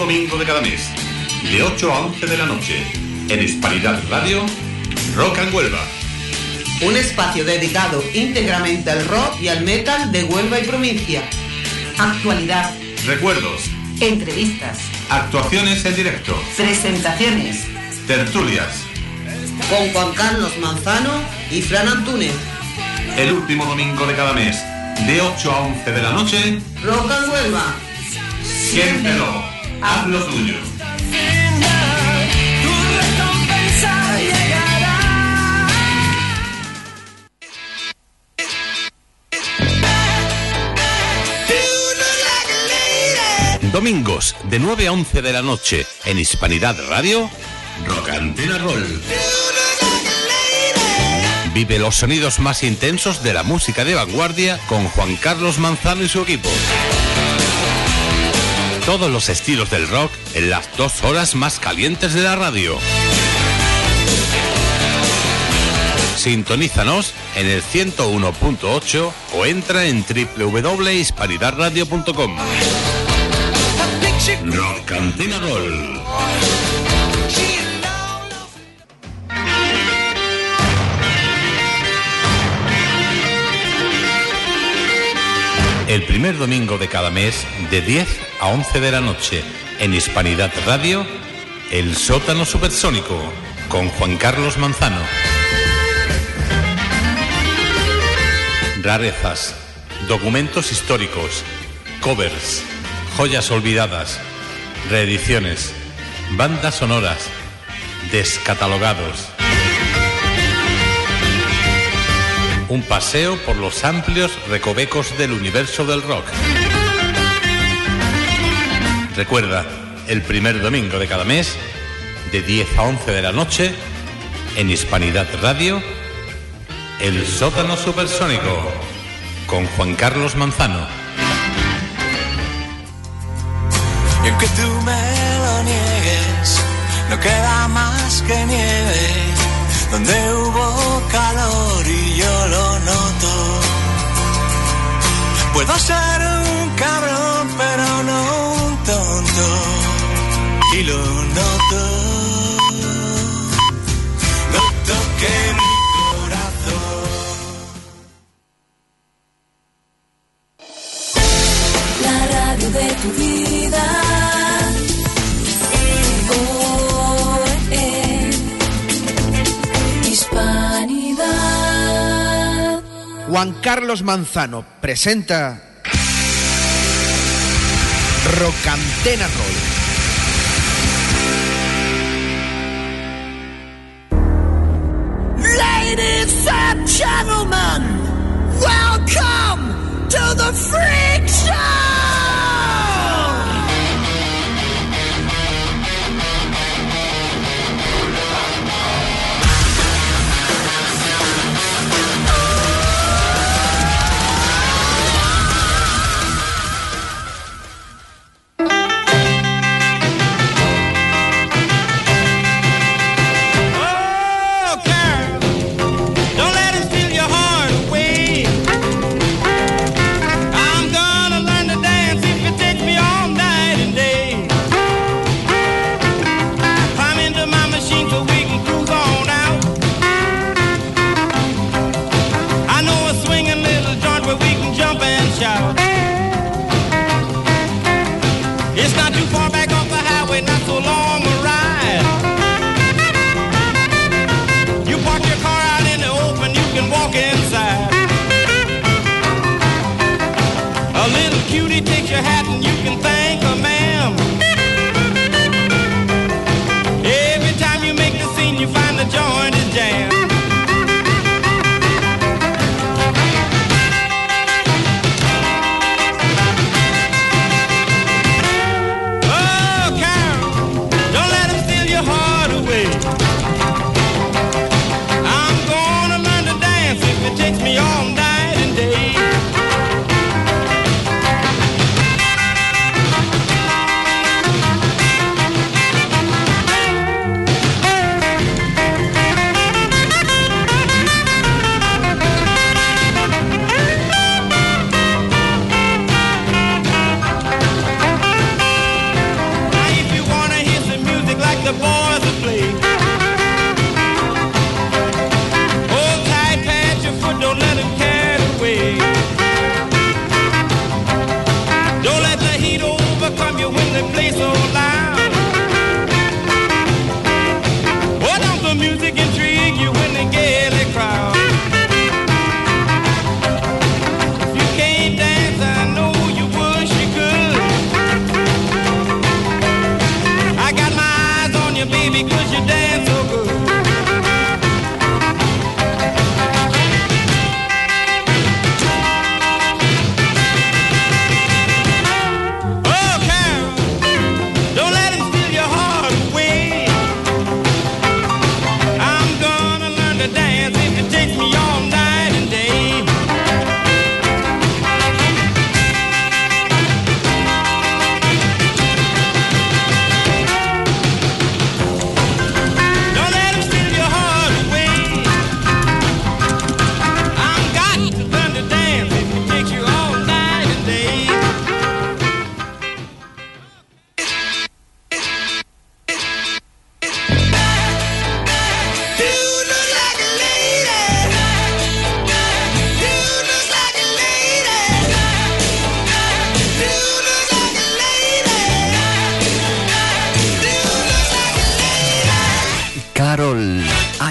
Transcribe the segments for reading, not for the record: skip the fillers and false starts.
domingo de cada mes, de 8 a 11 de la noche, en Hispanidad Radio, Rock and Huelva. Un espacio dedicado íntegramente al rock y al metal de Huelva y provincia. Actualidad. Recuerdos. Entrevistas. Actuaciones en directo. Presentaciones. Tertulias. Con Juan Carlos Manzano y Fran Antúnez. El último domingo de cada mes, de 8 a 11 de la noche, Rock and Huelva. Siéntelo, haz lo tuyo. Domingos, de 9 a 11 de la noche, en Hispanidad Radio, Rock Antena Roll. Vive los sonidos más intensos de la música de vanguardia con Juan Carlos Manzano y su equipo. Todos los estilos del rock en las 2 horas más calientes de la radio. Sintonízanos en el 101.8 o entra en www.hispanidadradio.com. Rock Antena Roll. El primer domingo de cada mes, de 10 a 11 de la noche, en Hispanidad Radio, El Sótano Supersónico, con Juan Carlos Manzano. Rarezas, documentos históricos, covers, joyas olvidadas, reediciones, bandas sonoras, descatalogados. Un paseo por los amplios recovecos del universo del rock. Recuerda, el primer domingo de cada mes, de 10 a 11 de la noche, en Hispanidad Radio, El Sótano Supersónico, con Juan Carlos Manzano. Y aunque tú me lo niegues, no queda más que nieve. Donde hubo calor y yo lo noto. Puedo ser un cabrón, pero no un tonto. Y lo noto. Noto que mi corazón. La radio de tu vida. Juan Carlos Manzano presenta Rock Antena Roll. Ladies and gentlemen, welcome to the Freak Show!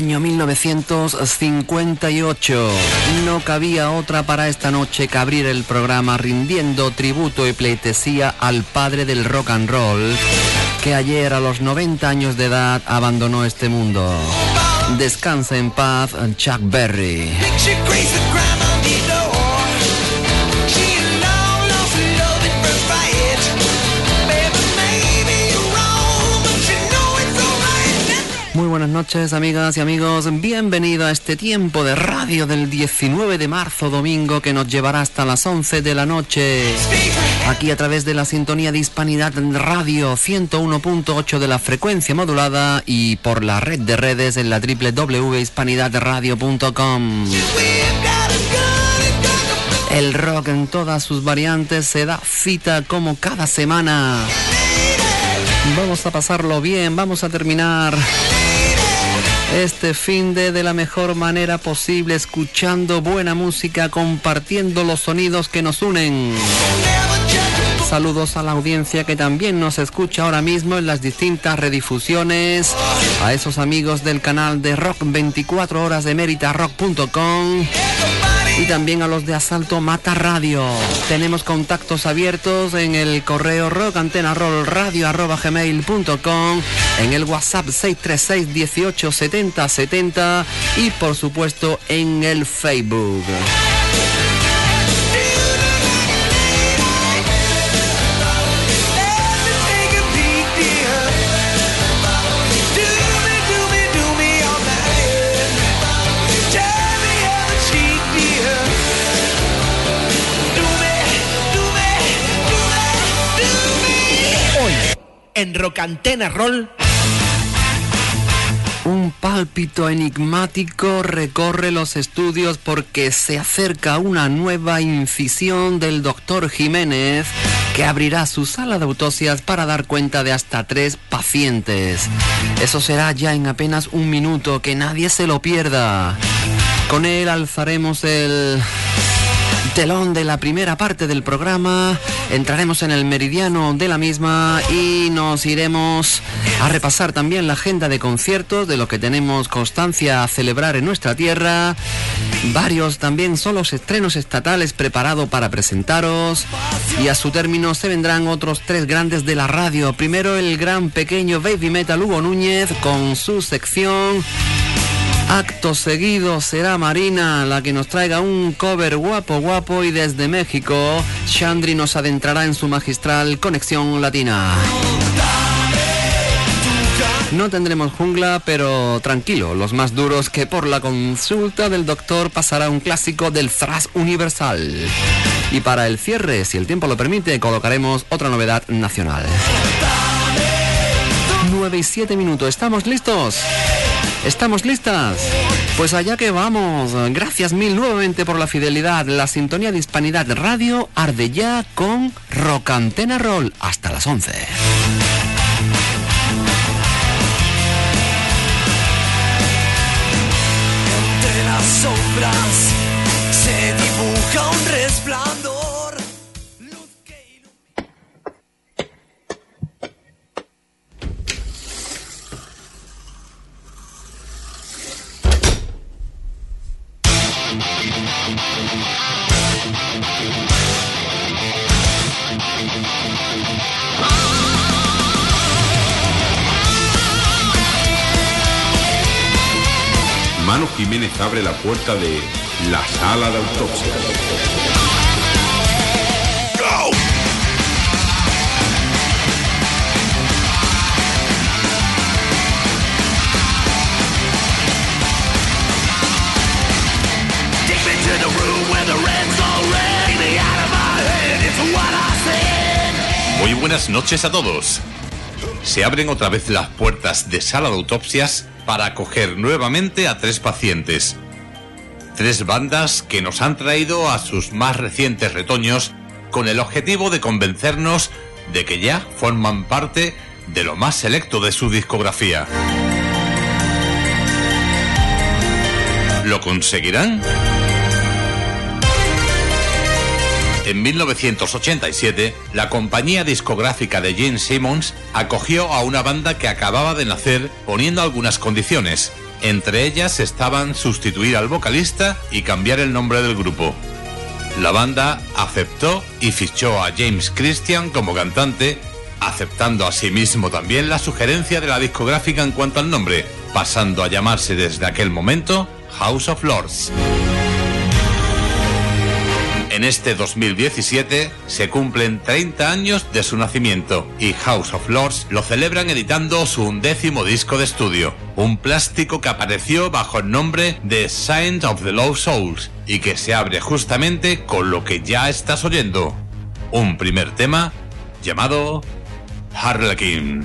año 1958. No cabía otra para esta noche que abrir el programa rindiendo tributo y pleitesía al padre del rock and roll, que ayer a los 90 años de edad abandonó este mundo. Descansa en paz, Chuck Berry. Muy buenas noches, amigas y amigos. Bienvenido a este tiempo de radio del 19 de marzo, domingo, que nos llevará hasta las 11 de la noche. Aquí a través de la sintonía de Hispanidad Radio 101.8 de la frecuencia modulada y por la red de redes en la www.hispanidadradio.com. El rock en todas sus variantes se da cita como cada semana. Vamos a pasarlo bien, vamos a terminar este fin de la mejor manera posible, escuchando buena música, compartiendo los sonidos que nos unen. Saludos a la audiencia que también nos escucha ahora mismo en las distintas redifusiones, a esos amigos del canal de Rock 24 horas de Meritarrock.com y también a los de Asalto Mata Radio. Tenemos contactos abiertos en el correo rockantenarollradio@gmail.com, en el WhatsApp 636 18 70 70 y por supuesto en el Facebook. En Rockantena Roll. Un pálpito enigmático recorre los estudios porque se acerca una nueva incisión del Dr. Jiménez, que abrirá su sala de autopsias para dar cuenta de hasta 3 pacientes. Eso será ya en apenas un minuto, que nadie se lo pierda. Con él alzaremos el telón de la primera parte del programa, entraremos en el meridiano de la misma y nos iremos a repasar también la agenda de conciertos, de lo que tenemos constancia a celebrar en nuestra tierra. Varios también son los estrenos estatales preparados para presentaros, y a su término se vendrán otros 3 grandes de la radio. Primero el gran pequeño baby metal Hugo Núñez con su sección. Acto seguido será Marina la que nos traiga un cover guapo, y desde México Chandri nos adentrará en su magistral Conexión Latina. No tendremos jungla, pero tranquilo, los más duros, que por la consulta del doctor pasará un clásico del thrash universal. Y para el cierre, si el tiempo lo permite, colocaremos otra novedad nacional. 9 y 7 minutos, ¿estamos listos? ¿Estamos listas? Pues allá que vamos. Gracias mil nuevamente por la fidelidad. La sintonía de Hispanidad Radio arde ya con Rockantena Roll hasta las 11. Entre las sombras se dibuja un resplandor. Manu Jiménez abre la puerta de la sala de autopsia. ¡Go! Muy buenas noches a todos. Se abren otra vez las puertas de sala de autopsias para acoger nuevamente a 3 pacientes. 3 bandas que nos han traído a sus más recientes retoños con el objetivo de convencernos de que ya forman parte de lo más selecto de su discografía. ¿Lo conseguirán? En 1987, la compañía discográfica de Gene Simmons acogió a una banda que acababa de nacer poniendo algunas condiciones. Entre ellas estaban sustituir al vocalista y cambiar el nombre del grupo. La banda aceptó y fichó a James Christian como cantante, aceptando asimismo también la sugerencia de la discográfica en cuanto al nombre, pasando a llamarse desde aquel momento House of Lords. En este 2017 se cumplen 30 años de su nacimiento y House of Lords lo celebran editando su 11º disco de estudio, un plástico que apareció bajo el nombre de Signs of the Lost Souls y que se abre justamente con lo que ya estás oyendo, un primer tema llamado Harlequin.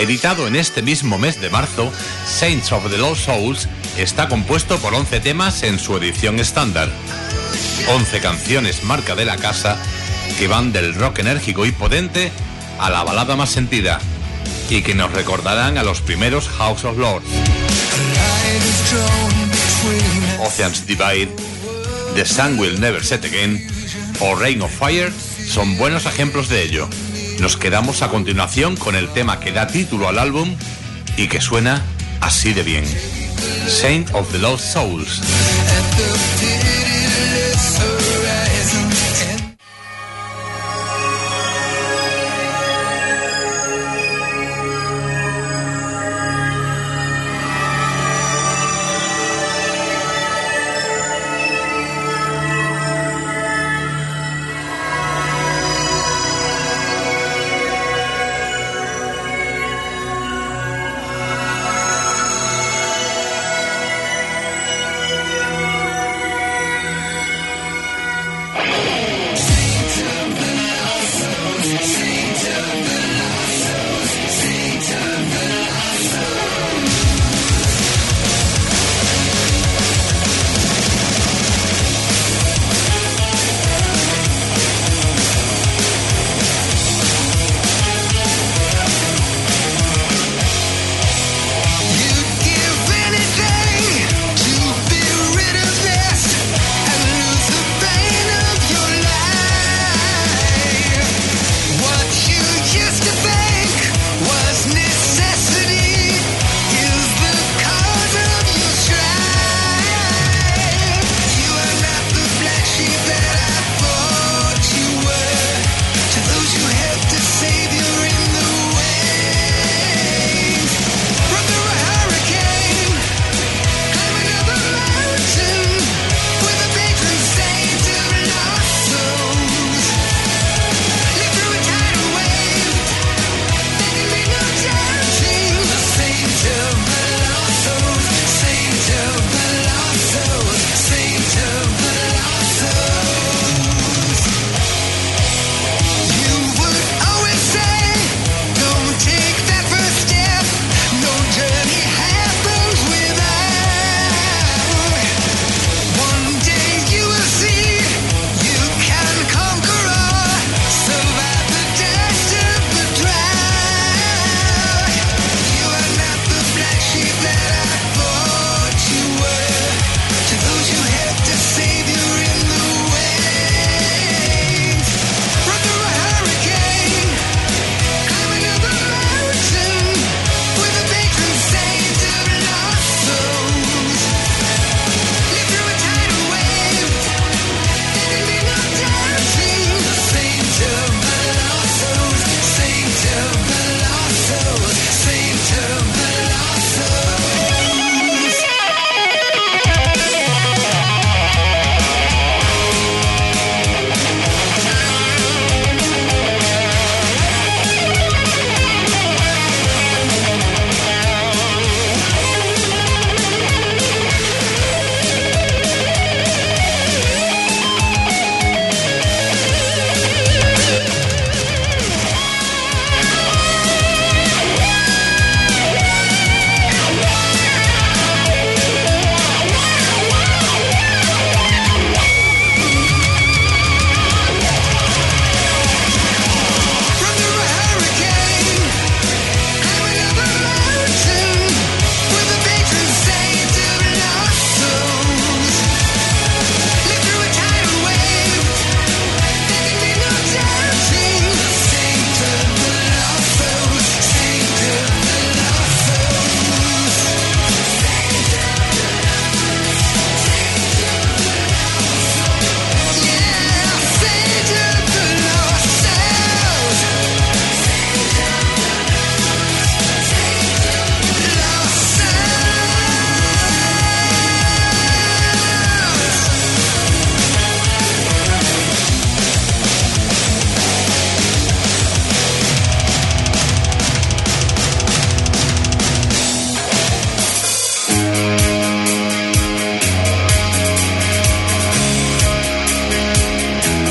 Editado en este mismo mes de marzo, Saints of the Lost Souls está compuesto por 11 temas en su edición estándar. 11 canciones marca de la casa que van del rock enérgico y potente a la balada más sentida y que nos recordarán a los primeros House of Lords. Oceans Divide, The Sun Will Never Set Again o Rain of Fire son buenos ejemplos de ello. Nos quedamos a continuación con el tema que da título al álbum y que suena así de bien: Saint of the Lost Souls.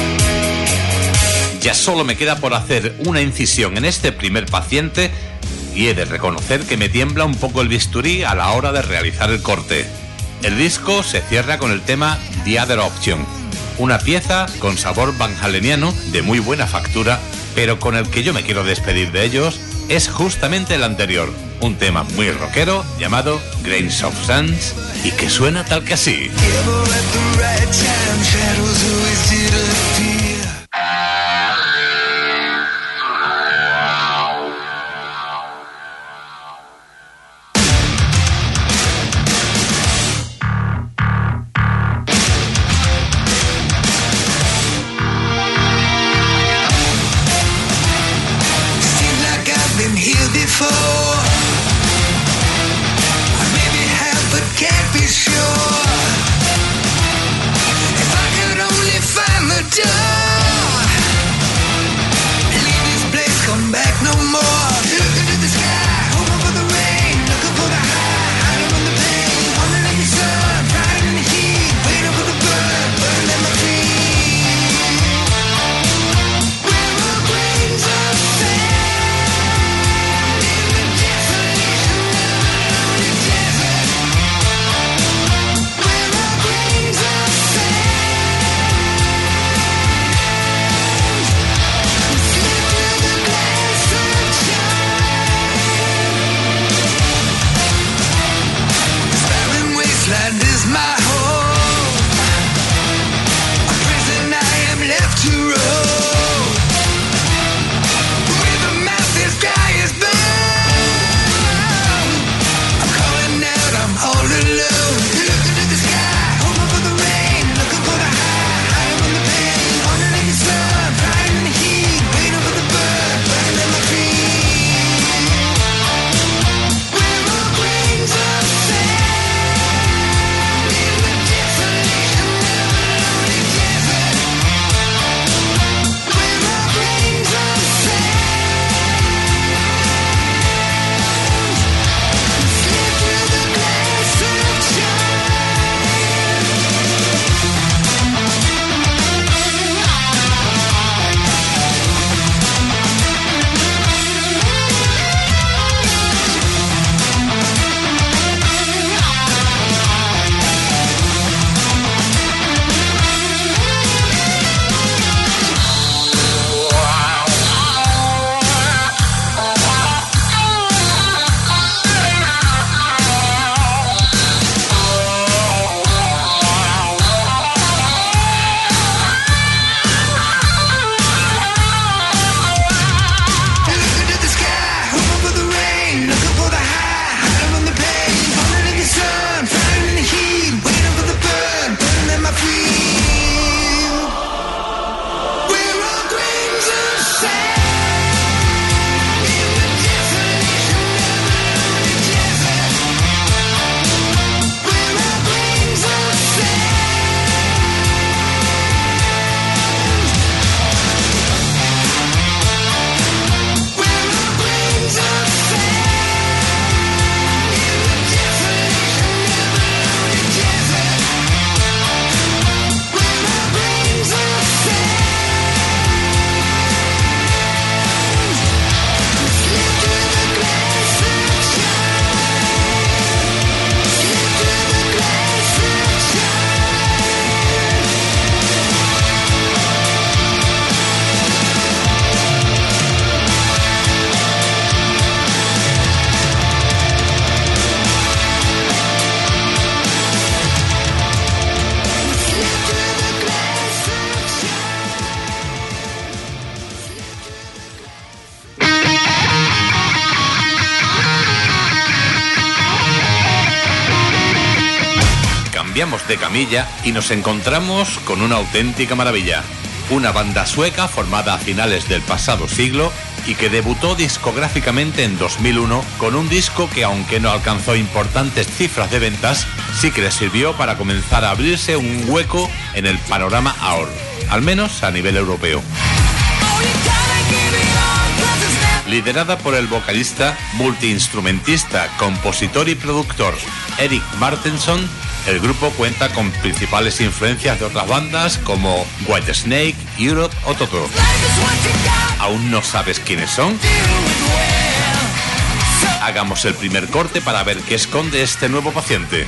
Ya solo me queda por hacer una incisión en este primer paciente y he de reconocer que me tiembla un poco el bisturí a la hora de realizar el corte. El disco se cierra con el tema The Other Option, una pieza con sabor vanhaleniano de muy buena factura, pero con el que yo me quiero despedir de ellos es justamente el anterior, un tema muy rockero llamado Grains of Sand y que suena tal que así. Cambiamos de camilla y nos encontramos con una auténtica maravilla. Una banda sueca formada a finales del pasado siglo y que debutó discográficamente en 2001 con un disco que, aunque no alcanzó importantes cifras de ventas, sí que le sirvió para comenzar a abrirse un hueco en el panorama AOR, al menos a nivel europeo. Liderada por el vocalista, multiinstrumentista, compositor y productor Erik Martensson, el grupo cuenta con principales influencias de otras bandas como Whitesnake, Europe o Toto. ¿Aún no sabes quiénes son? Hagamos el primer corte para ver qué esconde este nuevo paciente.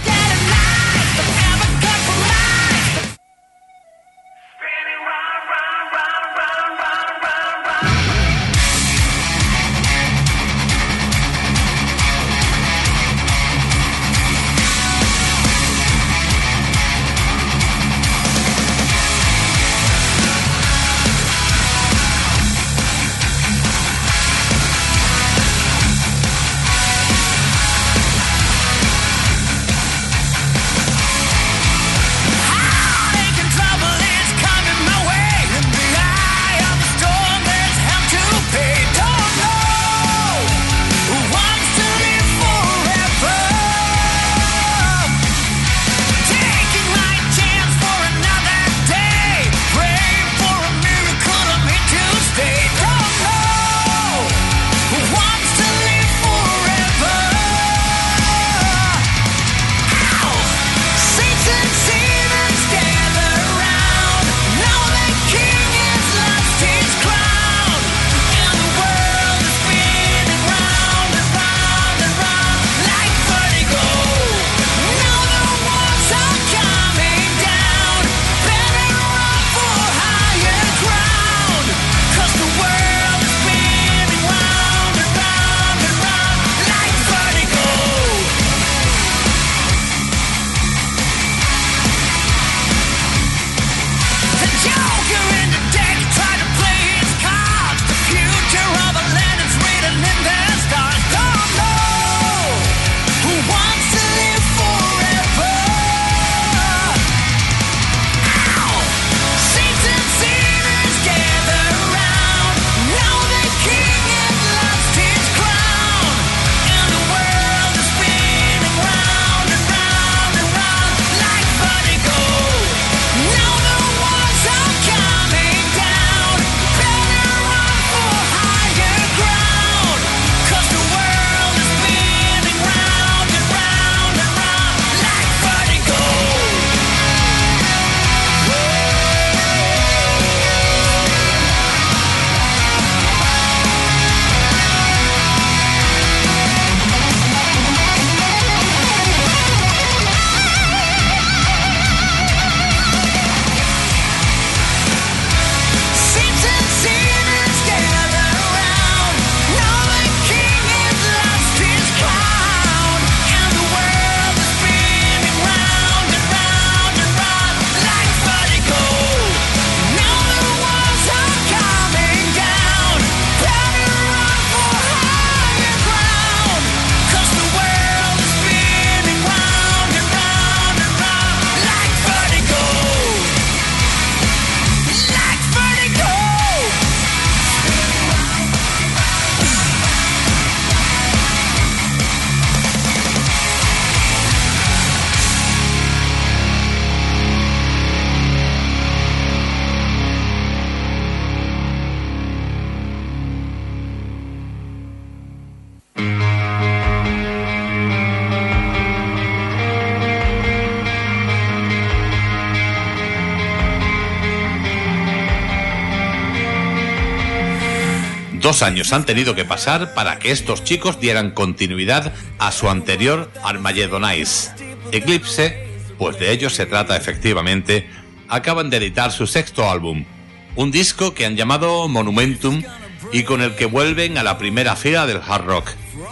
Dos años han tenido que pasar para que estos chicos dieran continuidad a su anterior Armageddonize. Eclipse, pues de ellos se trata efectivamente, acaban de editar su sexto álbum, un disco que han llamado Monumentum y con el que vuelven a la primera fila del hard rock.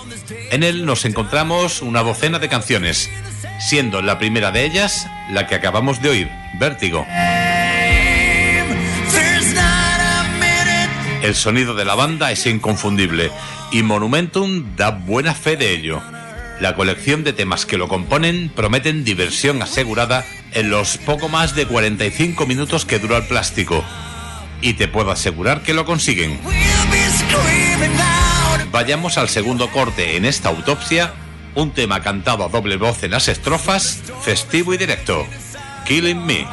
En él nos encontramos una docena de canciones, siendo la primera de ellas la que acabamos de oír, Vértigo. El sonido de la banda es inconfundible y Monumentum da buena fe de ello. La colección de temas que lo componen prometen diversión asegurada en los poco más de 45 minutos que dura el plástico. Y te puedo asegurar que lo consiguen. Vayamos al segundo corte en esta autopsia, un tema cantado a doble voz en las estrofas, festivo y directo, Killing Me.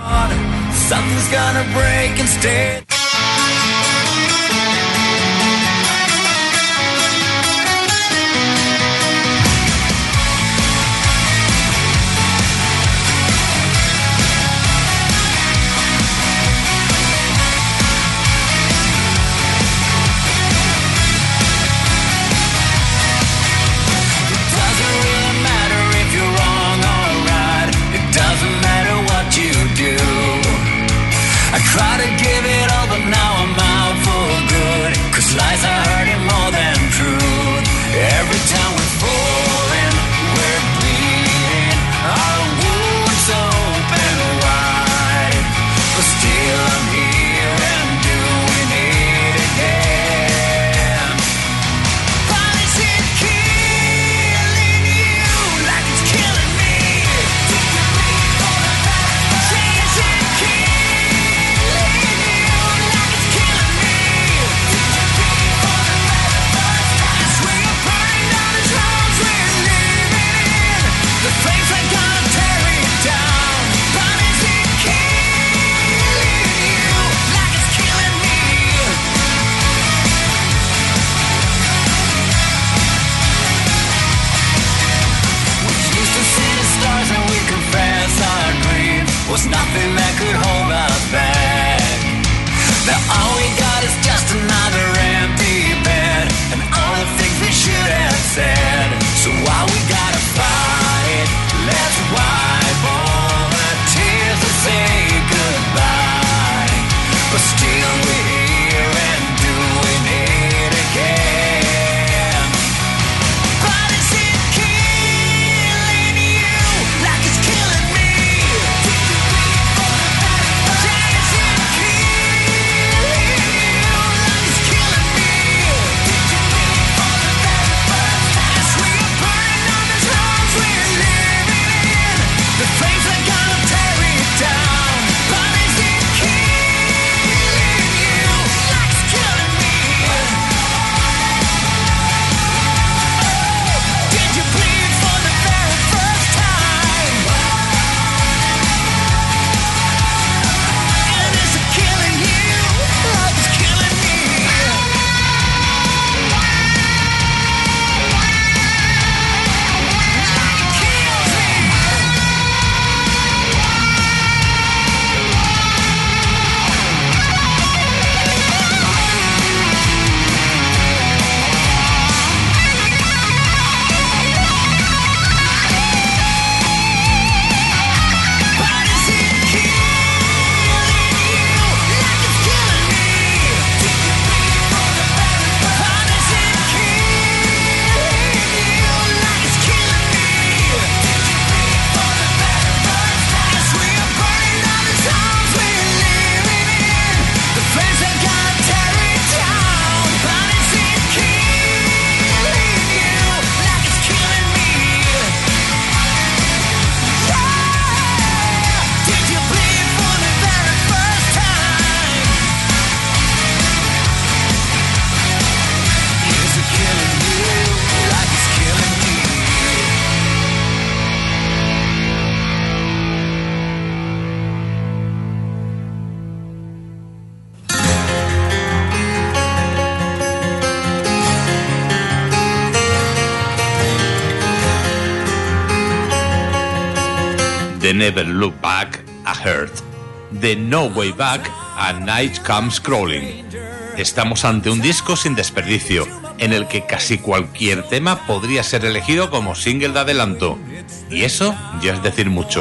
The Never Look Back, A Hurt. The No Way Back, A Night Comes Crawling. Estamos ante un disco sin desperdicio, en el que casi cualquier tema podría ser elegido como single de adelanto. Y eso ya es decir mucho.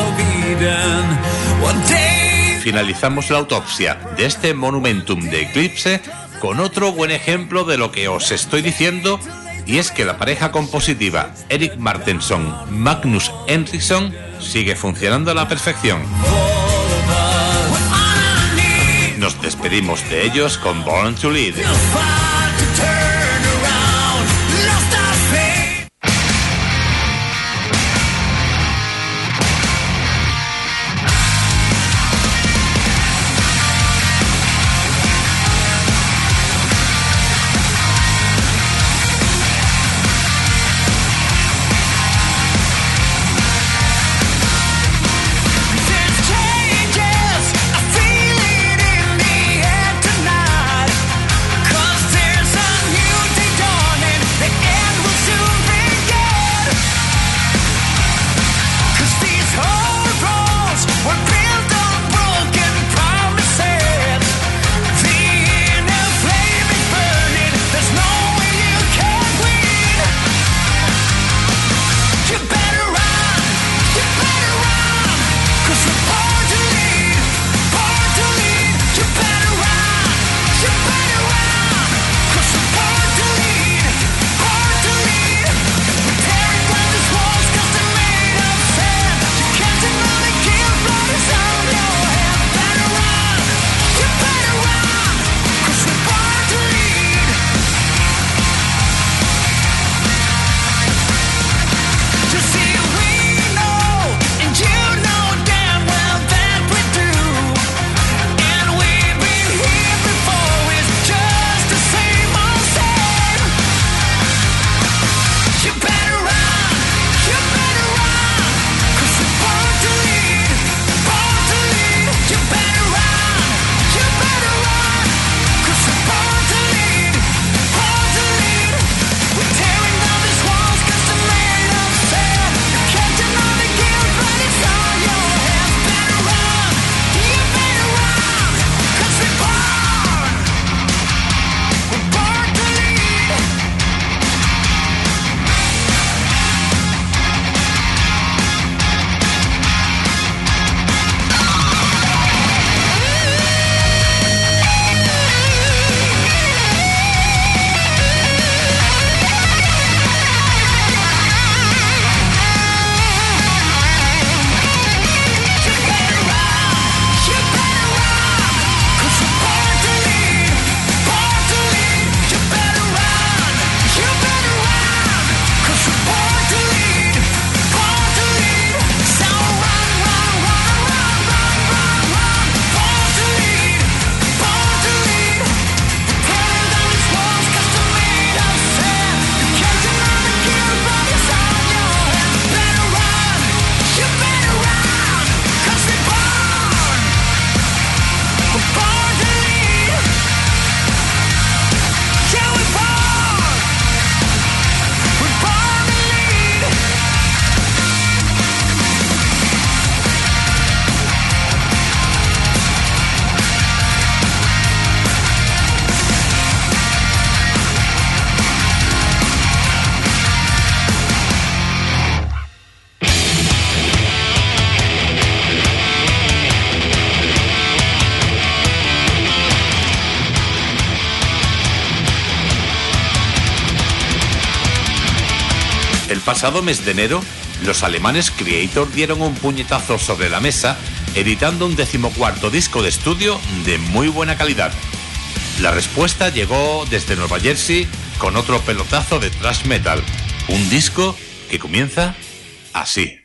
Finalizamos la autopsia de este monumentum de Eclipse con otro buen ejemplo de lo que os estoy diciendo, y es que la pareja compositiva Erik Martenson-Magnus Henriksson sigue funcionando a la perfección. Nos despedimos de ellos con Born to Lead. El pasado mes de enero, los alemanes Kreator dieron un puñetazo sobre la mesa, editando un 14º disco de estudio de muy buena calidad. La respuesta llegó desde Nueva Jersey con otro pelotazo de thrash metal, un disco que comienza así.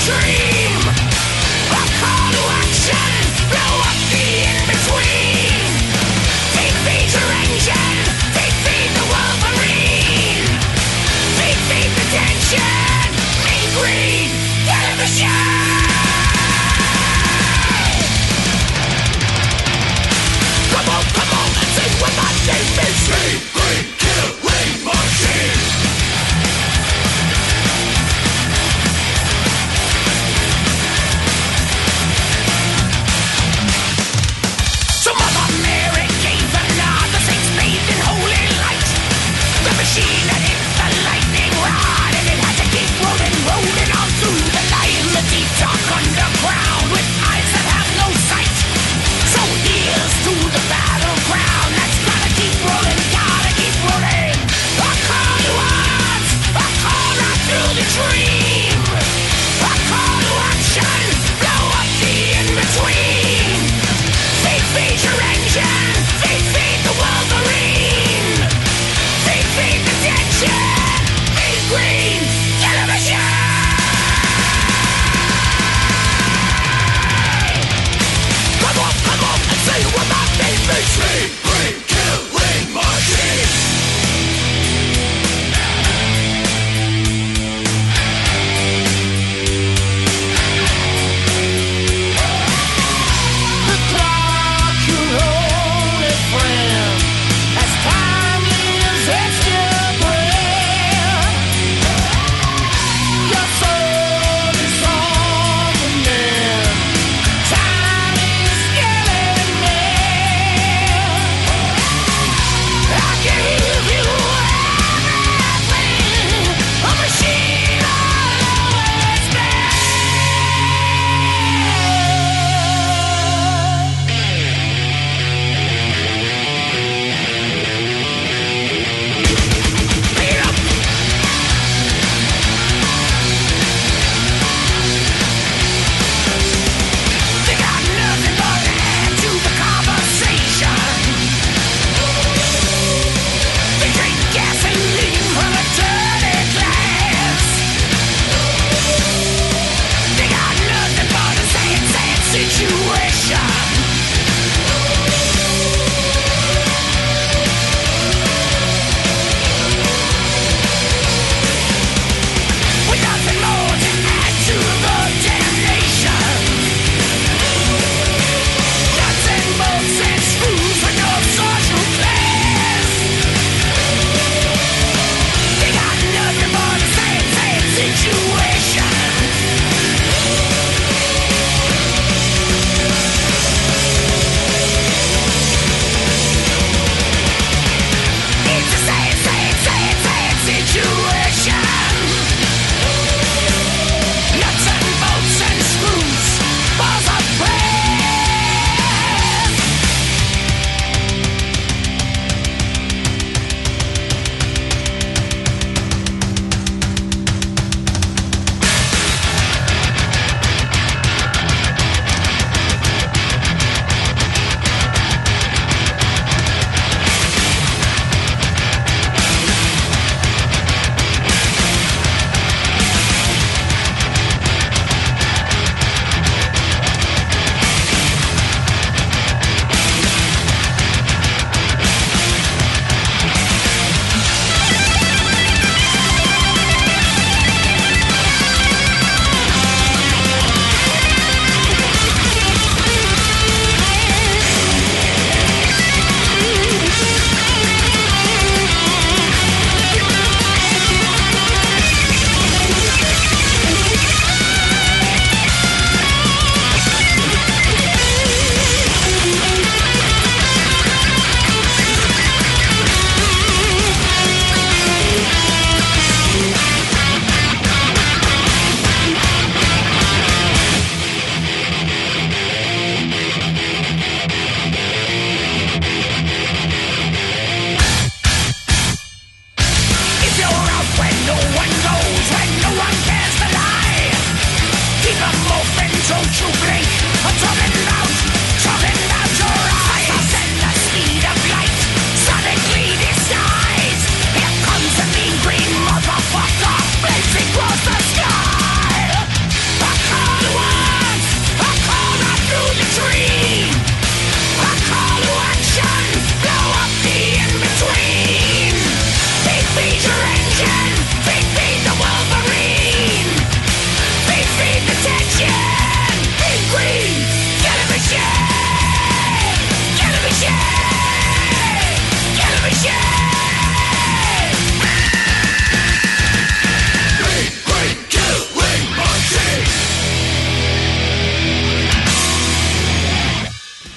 Machine and it's the lightning rod, and it had to keep rolling on through the line. The deep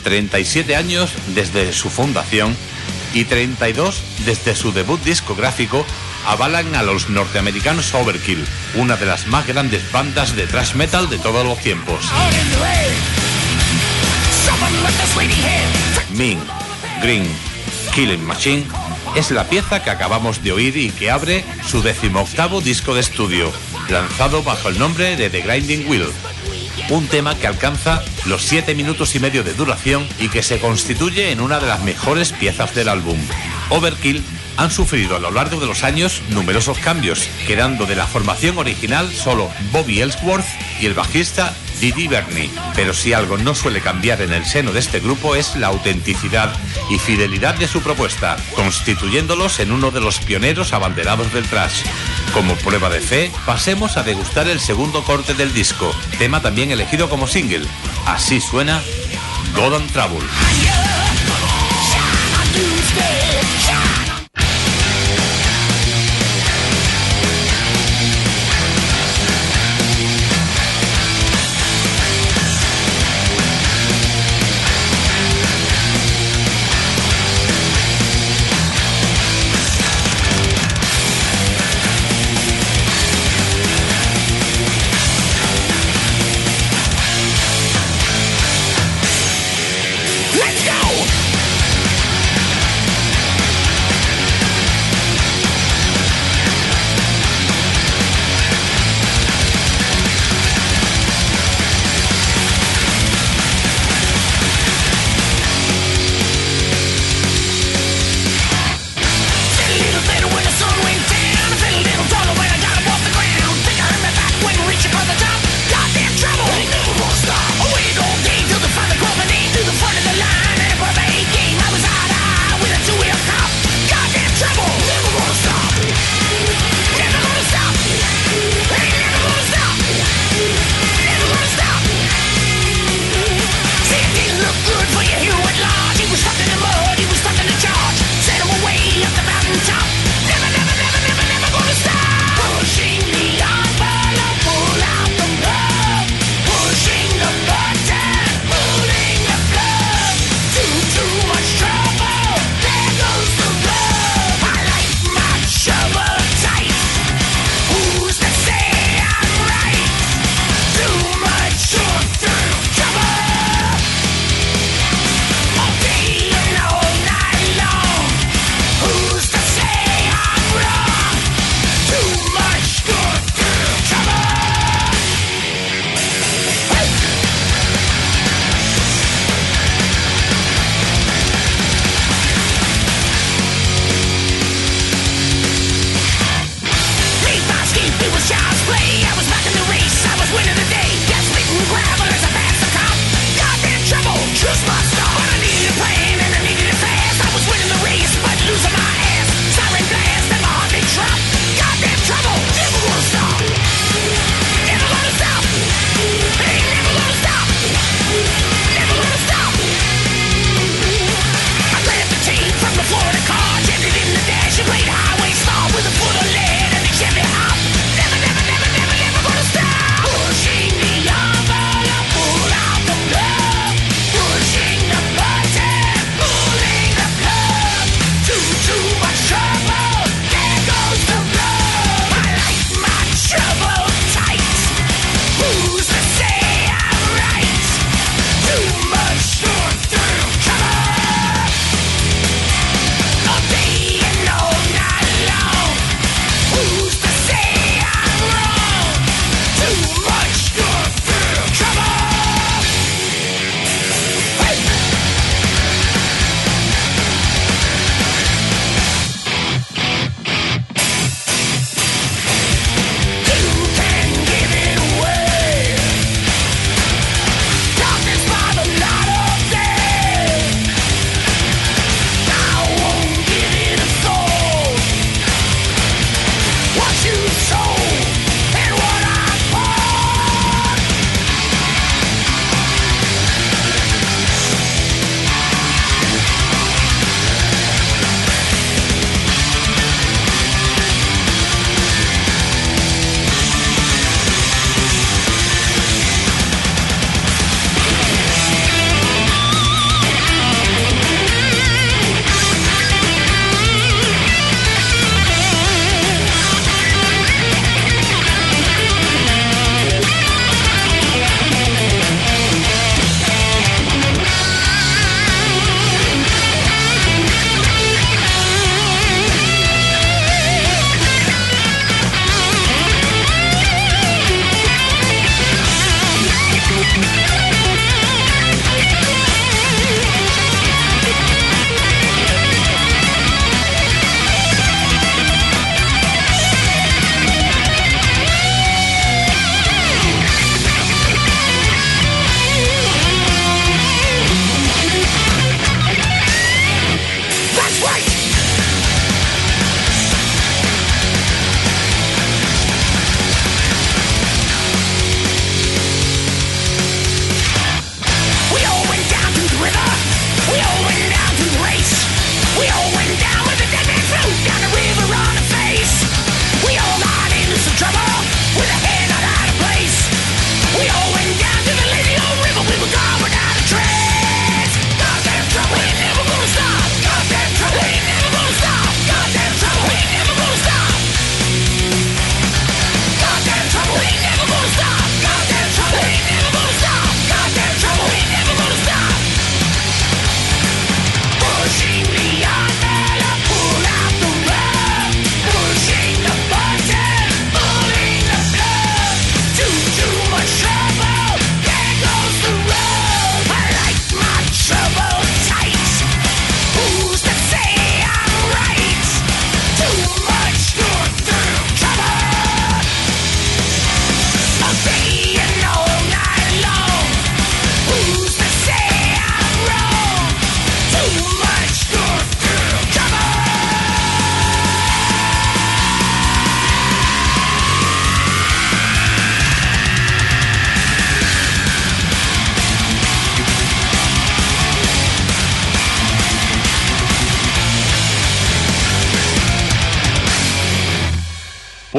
37 años desde su fundación y 32 desde su debut discográfico avalan a los norteamericanos Overkill, una de las más grandes bandas de thrash metal de todos los tiempos. Mean Green Killing Machine es la pieza que acabamos de oír y que abre su 18º disco de estudio, lanzado bajo el nombre de The Grinding Wheel. Un tema que alcanza los 7 minutos y medio de duración y que se constituye en una de las mejores piezas del álbum. Overkill han sufrido a lo largo de los años numerosos cambios, quedando de la formación original solo Bobby Ellsworth y el bajista Didi Burney. Pero si algo no suele cambiar en el seno de este grupo es la autenticidad y fidelidad de su propuesta, constituyéndolos en uno de los pioneros abanderados del thrash. Como prueba de fe, pasemos a degustar el segundo corte del disco, tema también elegido como single. Así suena God and Trouble. Let's go!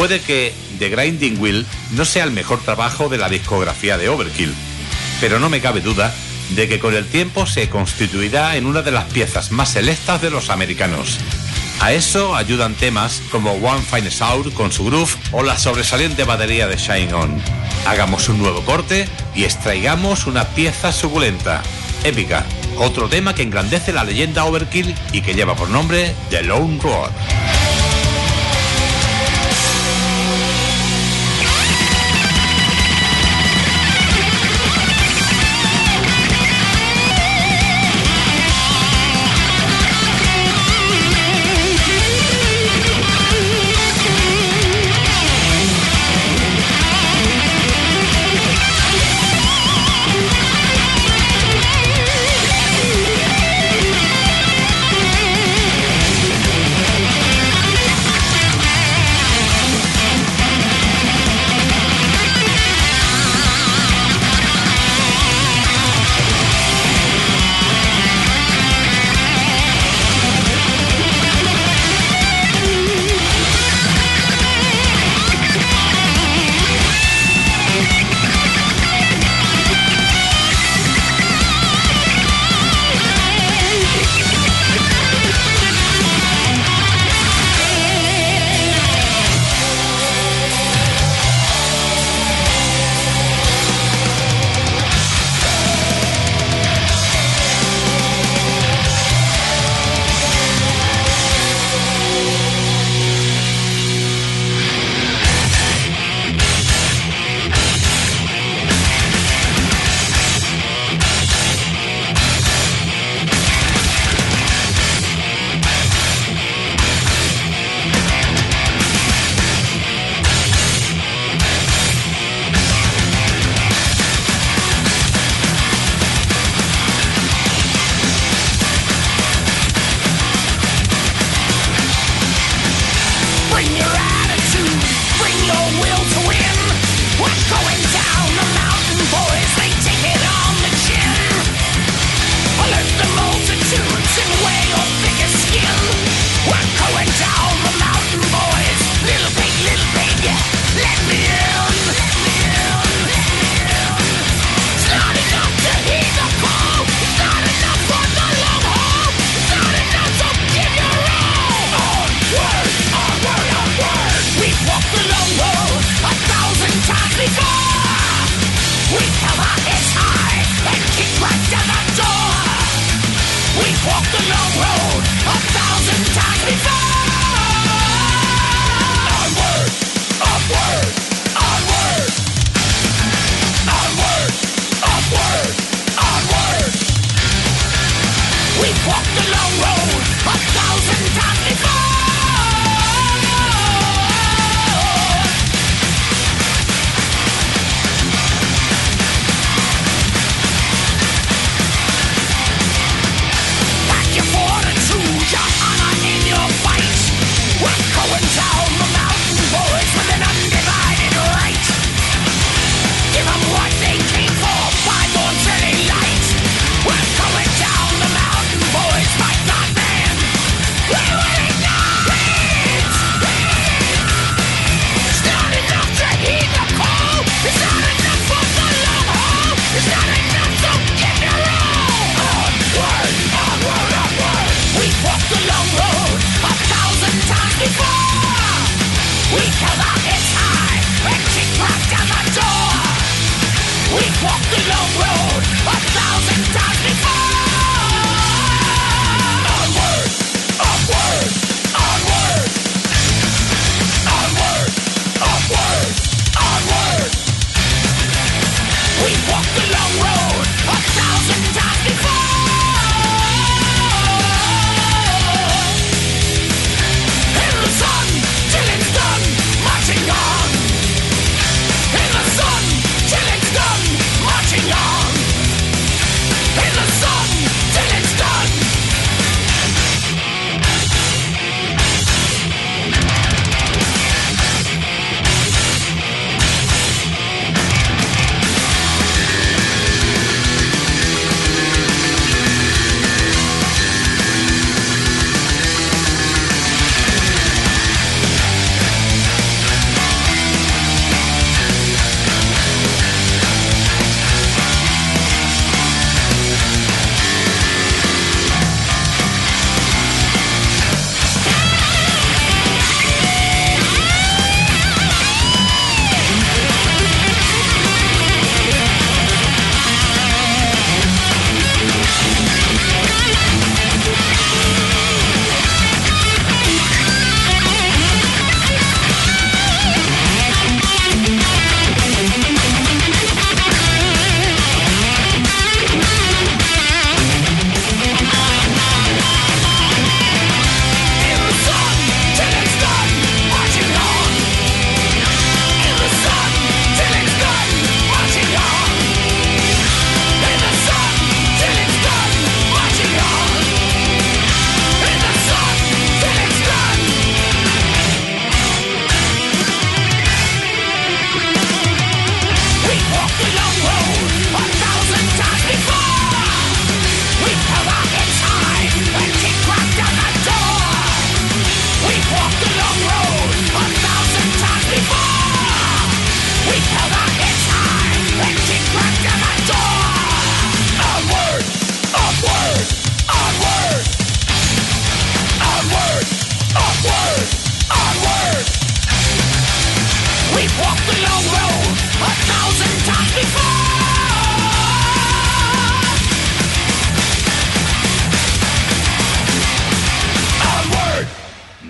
Puede que The Grinding Wheel no sea el mejor trabajo de la discografía de Overkill, pero no me cabe duda de que con el tiempo se constituirá en una de las piezas más selectas de los americanos. A eso ayudan temas como One Fine Hour con su groove o la sobresaliente batería de Shine On. Hagamos un nuevo corte y extraigamos una pieza suculenta, épica, otro tema que engrandece la leyenda Overkill y que lleva por nombre The Lone Road. In the sun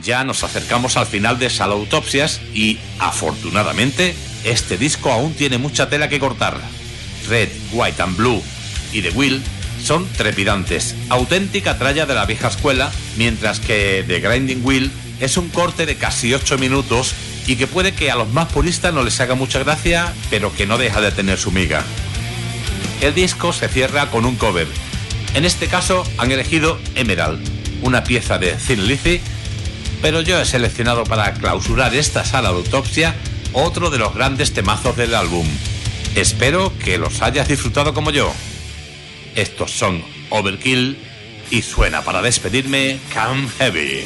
Ya nos acercamos al final de Sala Autopsias y, afortunadamente, este disco aún tiene mucha tela que cortar. Red, White and Blue y The Wheel son trepidantes, auténtica tralla de la vieja escuela, mientras que The Grinding Wheel es un corte de casi 8 minutos y que puede que a los más puristas no les haga mucha gracia, pero que no deja de tener su miga. El disco se cierra con un cover. En este caso han elegido Emerald, una pieza de Thin Lizzy, pero yo he seleccionado para clausurar esta Sala de Autopsia otro de los grandes temazos del álbum. Espero que los hayas disfrutado como yo. Estos son Overkill y suena para despedirme Come Heavy.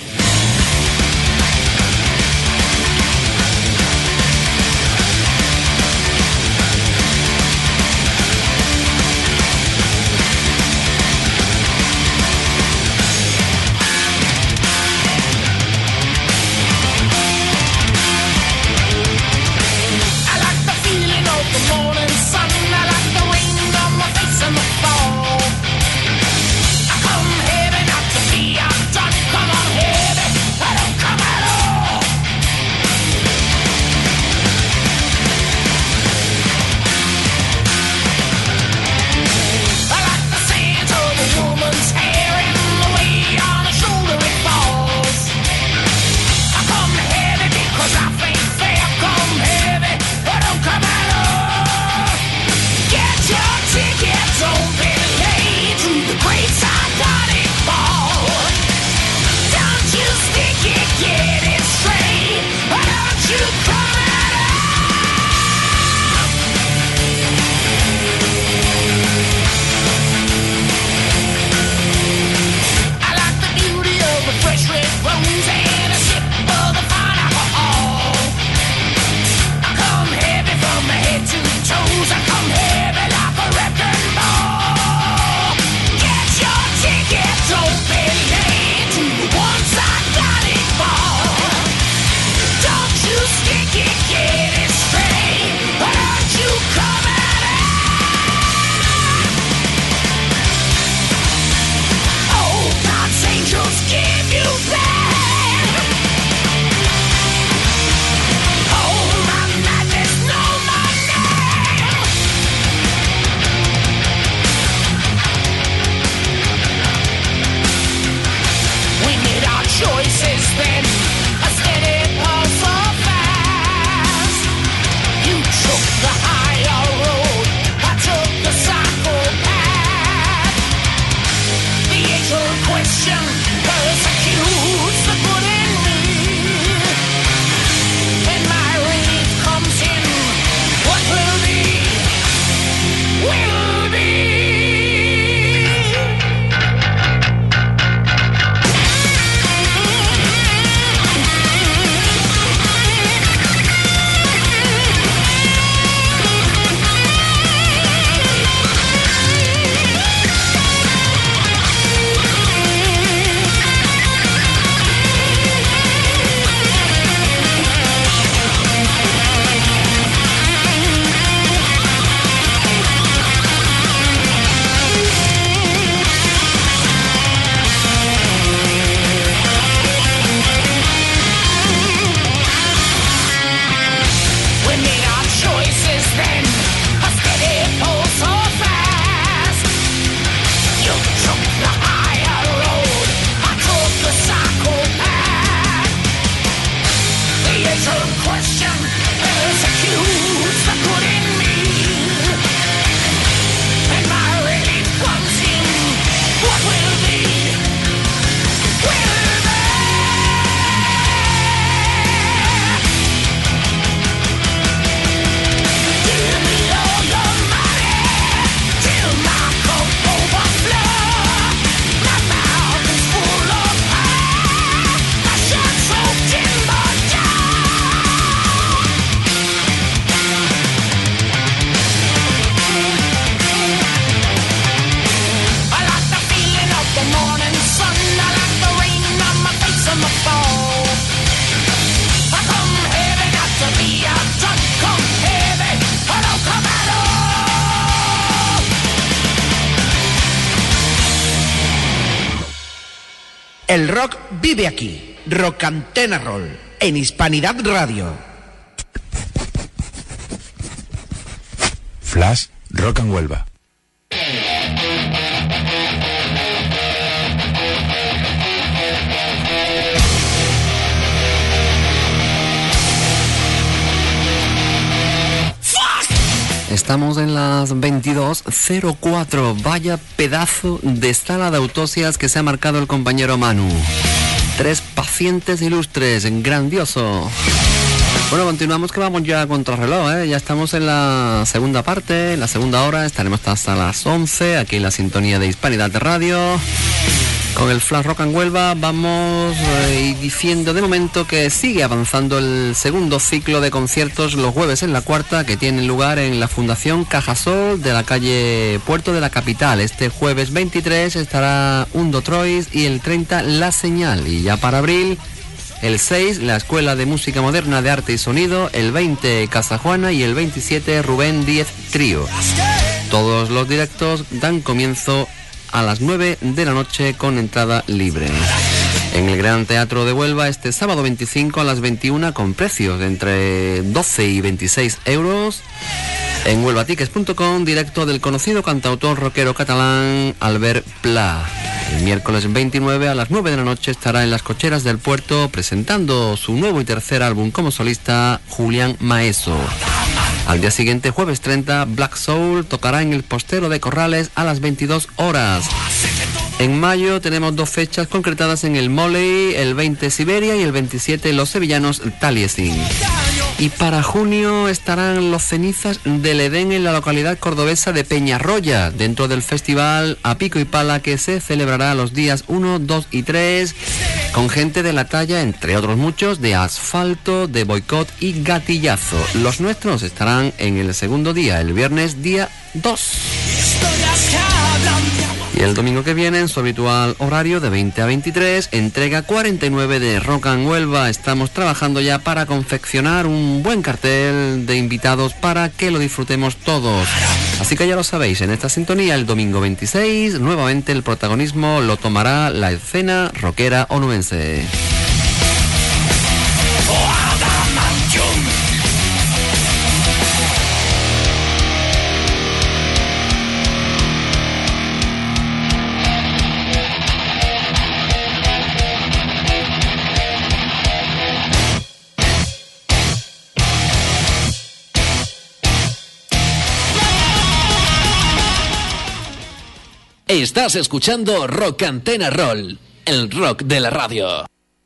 El rock vive aquí. Rock Antena Roll, en Hispanidad Radio. Flash Rock and Huelva. Estamos en las 22:04. Vaya pedazo de sala de autopsias que se ha marcado el compañero Manu. 3 pacientes ilustres, grandioso. Bueno, continuamos que vamos ya a contrarreloj, ¿eh? Ya estamos en la segunda parte, en la segunda hora. Estaremos hasta las 11, aquí en la sintonía de Hispanidad de Radio. Con el Flash Rock and Huelva vamos diciendo de momento que sigue avanzando el segundo ciclo de conciertos los jueves en la cuarta, que tienen lugar en la Fundación Cajasol de la calle Puerto de la Capital. Este jueves 23 estará Undo Trois y el 30 La Señal. Y ya para abril, el 6 la Escuela de Música Moderna de Arte y Sonido, el 20 Casa Juana y el 27 Rubén Díez Trío. Todos los directos dan comienzo a las 9 de la noche con entrada libre. En el Gran Teatro de Huelva este sábado 25 a las 21 con precios de entre 12 y 26 euros. En huelvatickets.com, directo del conocido cantautor rockero catalán Albert Pla. El miércoles 29 a las 9 de la noche estará en las Cocheras del Puerto presentando su nuevo y tercer álbum como solista Julián Maeso. Al día siguiente, jueves 30, Black Soul tocará en el Postero de Corrales a las 22 horas. En mayo tenemos 2 fechas concretadas en el Moley, el 20 Siberia y el 27 Los Sevillanos Taliesin. Y para junio estarán los Cenizas del Edén en la localidad cordobesa de Peñarroya, dentro del festival A Pico y Pala que se celebrará los días 1, 2 y 3, con gente de la talla, entre otros muchos, de Asfalto, de Boicot y Gatillazo. Los nuestros estarán en el segundo día, el viernes día 2. Y el domingo que viene, en su habitual horario de 20 a 23, entrega 49 de Rock and Huelva. Estamos trabajando ya para confeccionar un buen cartel de invitados para que lo disfrutemos todos. Así que ya lo sabéis, en esta sintonía el domingo 26, nuevamente el protagonismo lo tomará la escena rockera onubense. Estás escuchando Rock Antena Roll, el rock de la radio.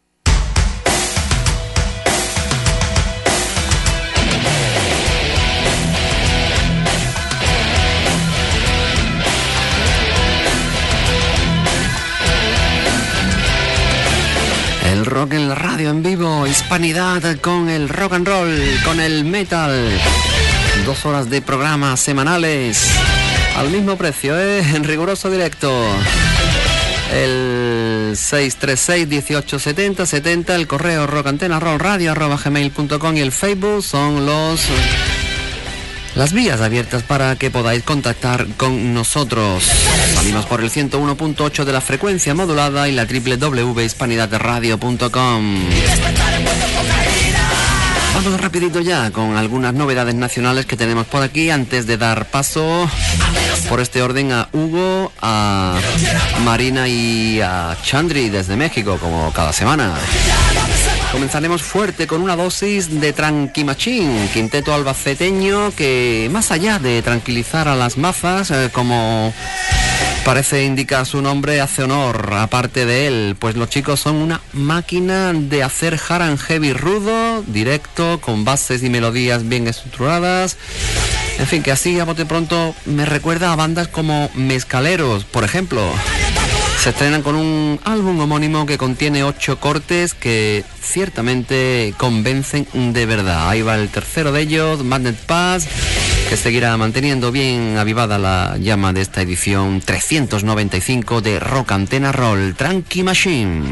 El rock en la radio en vivo, hispanidad con el rock and roll, con el metal. 2 horas de programas semanales. Al mismo precio, en riguroso directo. El 636-1870-70, el correo rockantenarollradio@gmail.com y el Facebook son las vías abiertas para que podáis contactar con nosotros. Salimos por el 101.8 de la frecuencia modulada y la www.hispanidadradio.com. Vamos rapidito ya con algunas novedades nacionales que tenemos por aquí antes de dar paso por este orden a Hugo, a Marina y a Chandri desde México, como cada semana. Comenzaremos fuerte con una dosis de Tranqui Machine, quinteto albaceteño que, más allá de tranquilizar a las masas, como parece indicar su nombre, hace honor aparte de él, pues los chicos son una máquina de hacer hard and heavy rudo, directo, con bases y melodías bien estructuradas. En fin, que así a bote pronto me recuerda a bandas como Mezcaleros, por ejemplo. Se estrenan con un álbum homónimo que contiene 8 cortes que ciertamente convencen de verdad. Ahí va el tercero de ellos, Magnet Pass, que seguirá manteniendo bien avivada la llama de esta edición 395 de Rock Antena Roll, Tranqui Machine.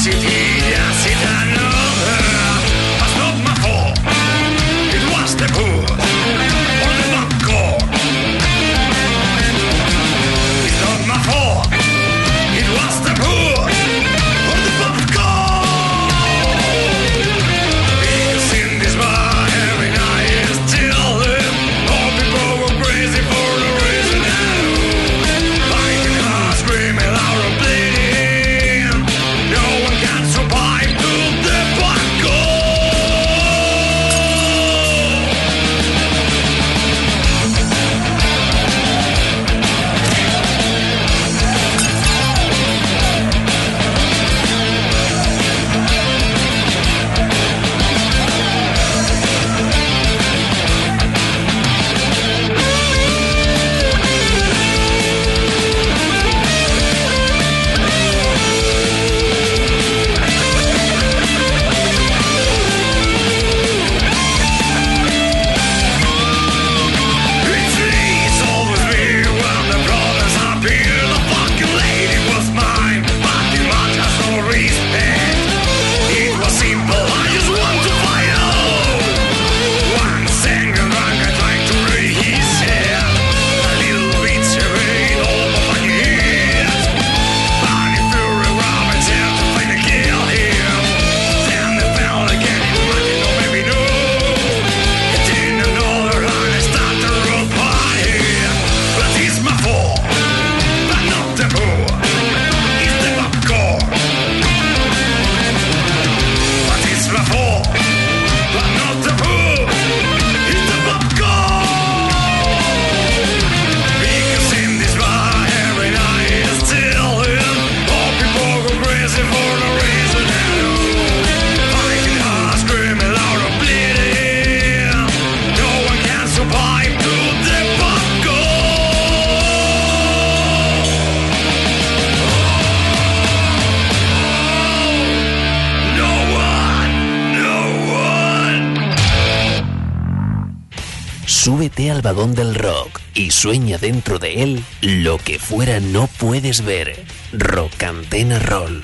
Súbete al vagón del rock y sueña dentro de él lo que fuera no puedes ver. Rock Antena Roll.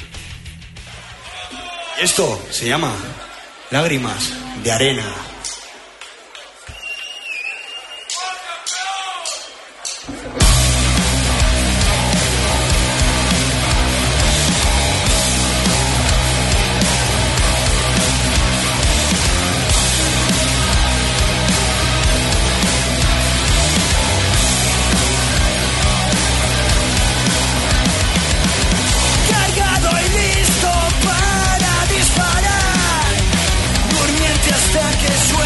Esto se llama Lágrimas de Arena. Hasta que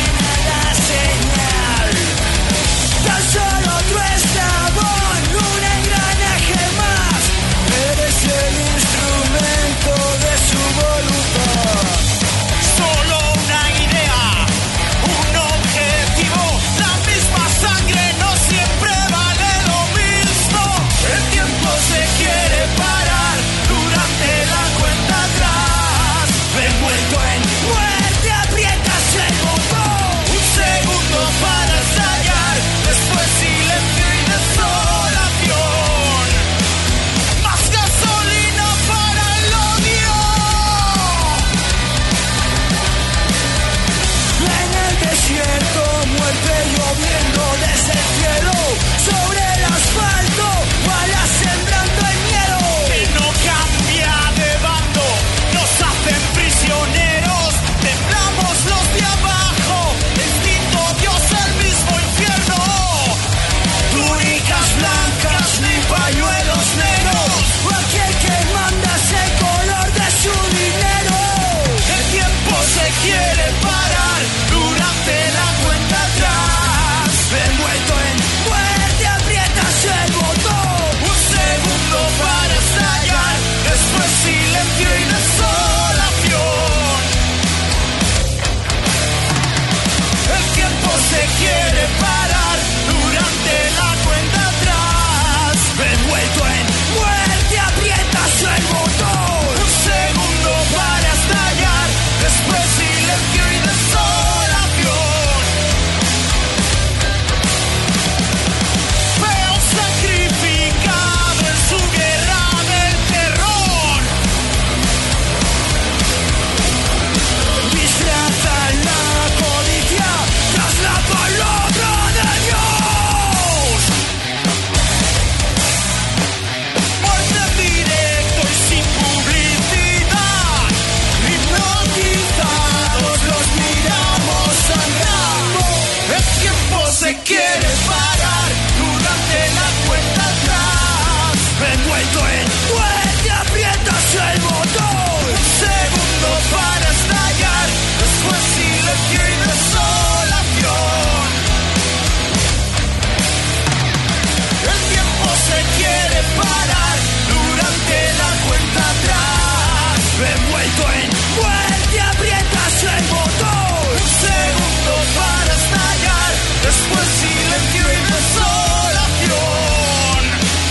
envuelto en muerte, aprietas el botón. Un segundo para estallar, después silencio y desolación.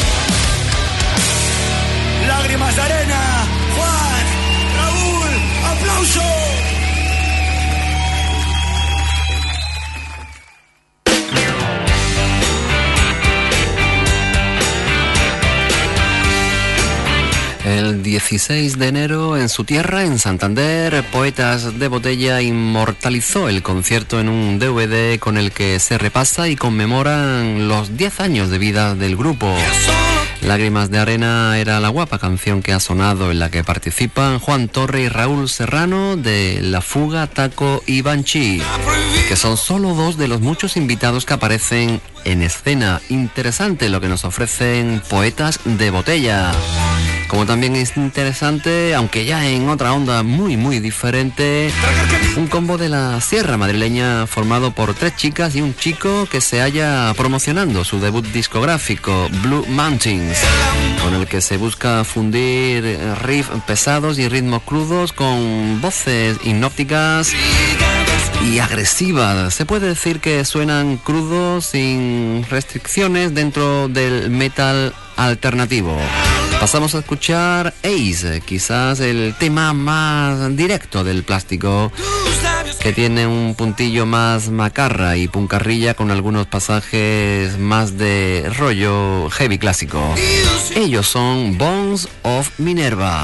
Lágrimas de arena, Juan, Raúl, aplauso. El 16 de enero, en su tierra, en Santander, Poetas de Botella inmortalizó el concierto en un DVD con el que se repasa y conmemoran los 10 años de vida del grupo. Lágrimas de arena era la guapa canción que ha sonado, en la que participan Juan Torre y Raúl Serrano de La Fuga, Taco y Banshee, que son solo dos de los muchos invitados que aparecen en escena. Interesante lo que nos ofrecen Poetas de Botella. Como también es interesante, aunque ya en otra onda muy diferente, un combo de la sierra madrileña formado por 3 chicas y un chico que se halla promocionando su debut discográfico, Blue Mountains, con el que se busca fundir riffs pesados y ritmos crudos con voces hipnóticas y agresivas. Se puede decir que suenan crudos sin restricciones dentro del metal alternativo. Pasamos a escuchar Ace, quizás el tema más directo del Plástico, que tiene un puntillo más macarra y puncarrilla con algunos pasajes más de rollo heavy clásico. Ellos son Bones of Minerva.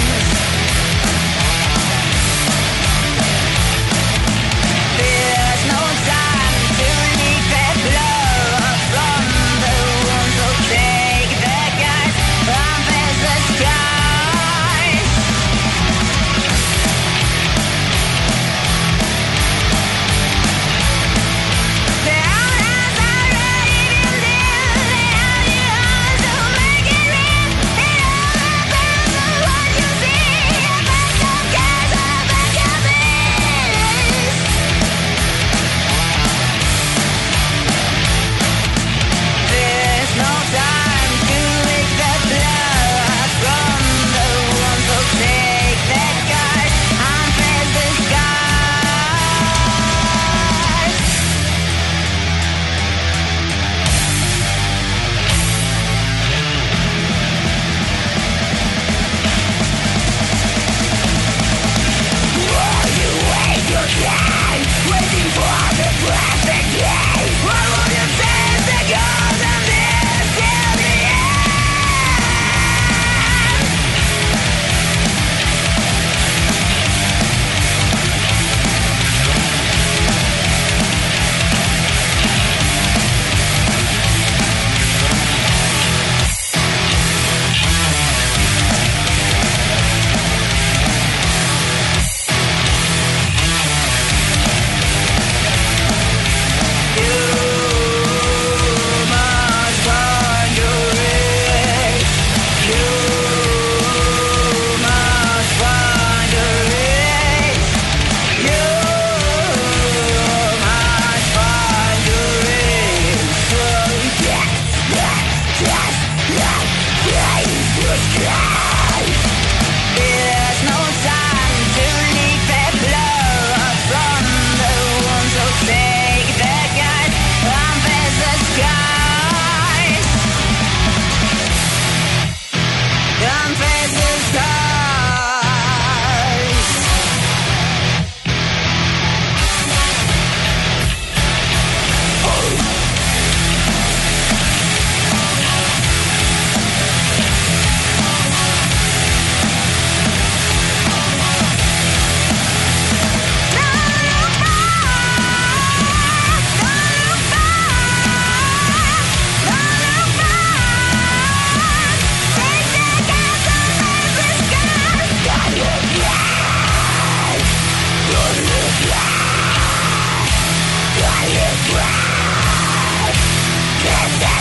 There's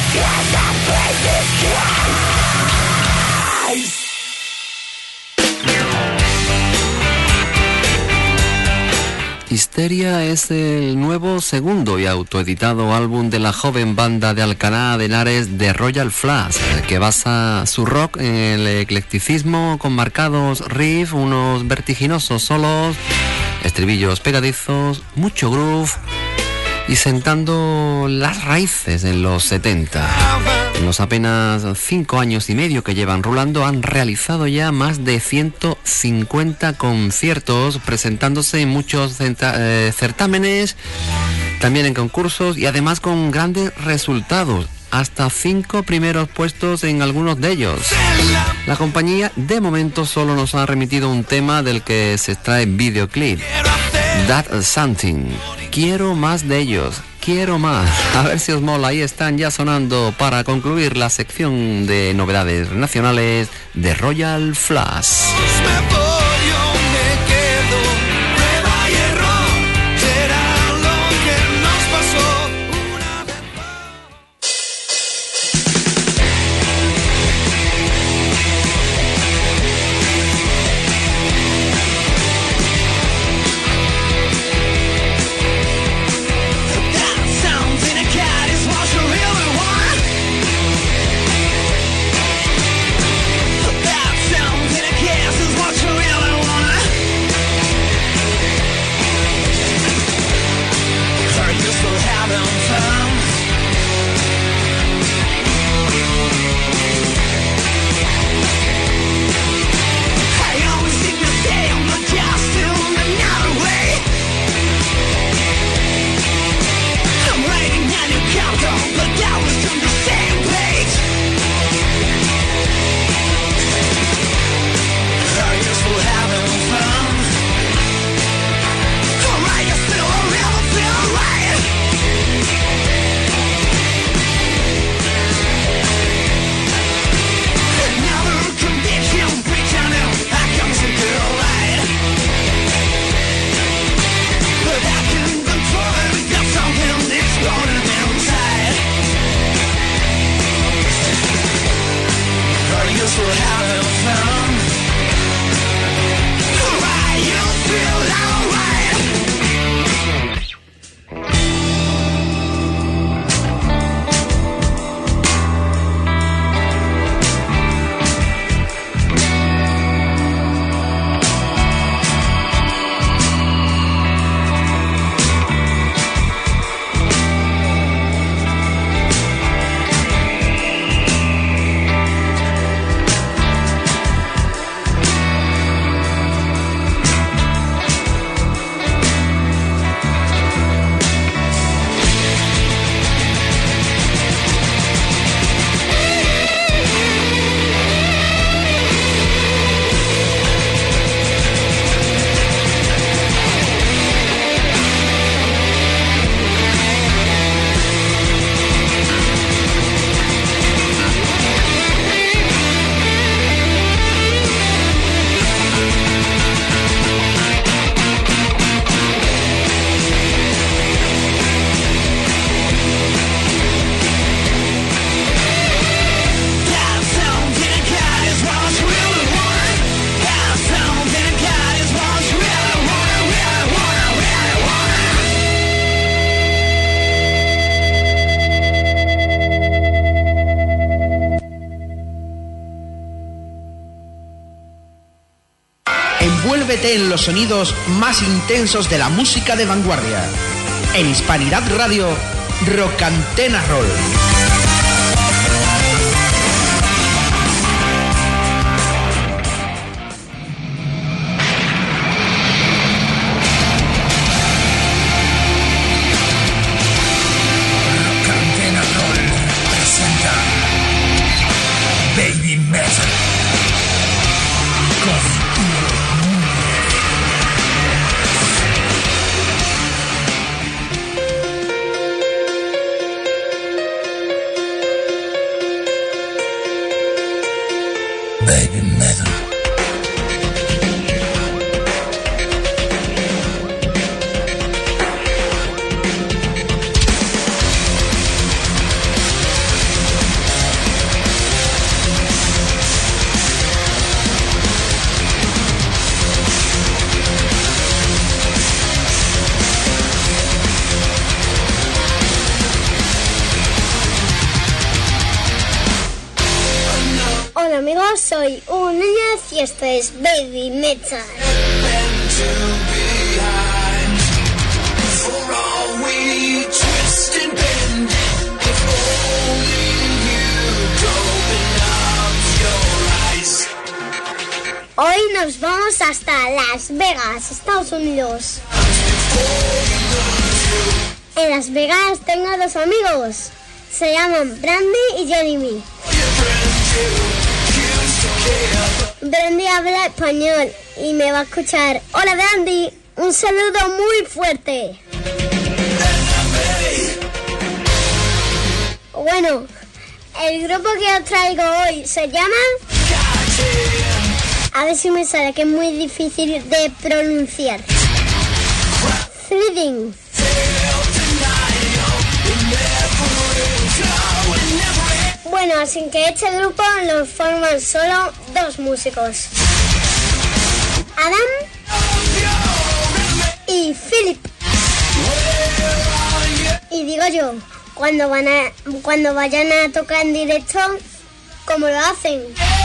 Histeria es el nuevo segundo y autoeditado álbum de la joven banda de Alcalá de Henares The Royal Flush, que basa su rock en el eclecticismo con marcados riffs, unos vertiginosos solos, estribillos pegadizos, mucho groove y sentando las raíces en los 70. En los apenas 5 años y medio que llevan rulando han realizado ya más de 150 conciertos, presentándose en muchos certámenes, también en concursos y además con grandes resultados, hasta 5 primeros puestos en algunos de ellos. La compañía de momento solo nos ha remitido un tema del que se extrae videoclip, That's Something. Quiero más de ellos. Quiero más. A ver si os mola. Ahí están ya sonando para concluir la sección de novedades nacionales de Royal Flush. Envuélvete en los sonidos más intensos de la música de vanguardia. En Hispanidad Radio, Rock Antena Roll. soy un niño y esto es Baby Metal. Hoy nos vamos hasta Las Vegas, Estados Unidos. En Las Vegas tengo 2 amigos. Se llaman Brandy y Jeremy. Brandy habla español y me va a escuchar. Hola Brandy, un saludo muy fuerte. Bueno, el grupo que os traigo hoy se llama... A ver si me sale, que es muy difícil de pronunciar. Threading. Bueno, así que este grupo lo forman solo 2 músicos. Adam y Philip. Y digo yo, cuando vayan a tocar en directo, ¿cómo lo hacen?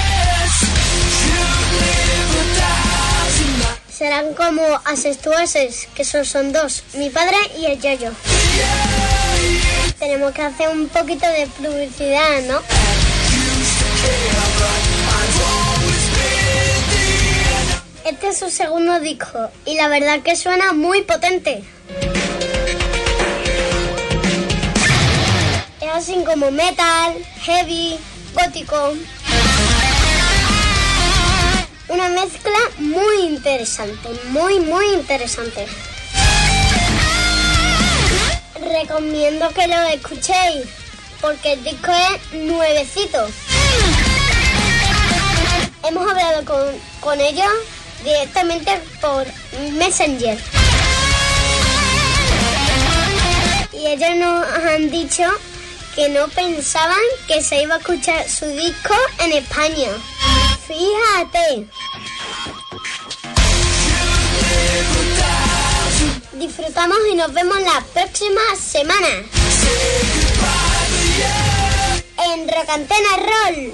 Serán como asestuases, que son 2, mi padre y el Yoyo. Tenemos que hacer un poquito de publicidad, ¿no? Este es su segundo disco y la verdad que suena muy potente. Es así como metal, heavy, gótico. Una mezcla muy interesante, muy interesante. Recomiendo que lo escuchéis, porque el disco es nuevecito. Hemos hablado con ellos directamente por Messenger. Y ellos nos han dicho que no pensaban que se iba a escuchar su disco en España. Fíjate. Disfrutamos y nos vemos la próxima semana en Rock Antena Roll.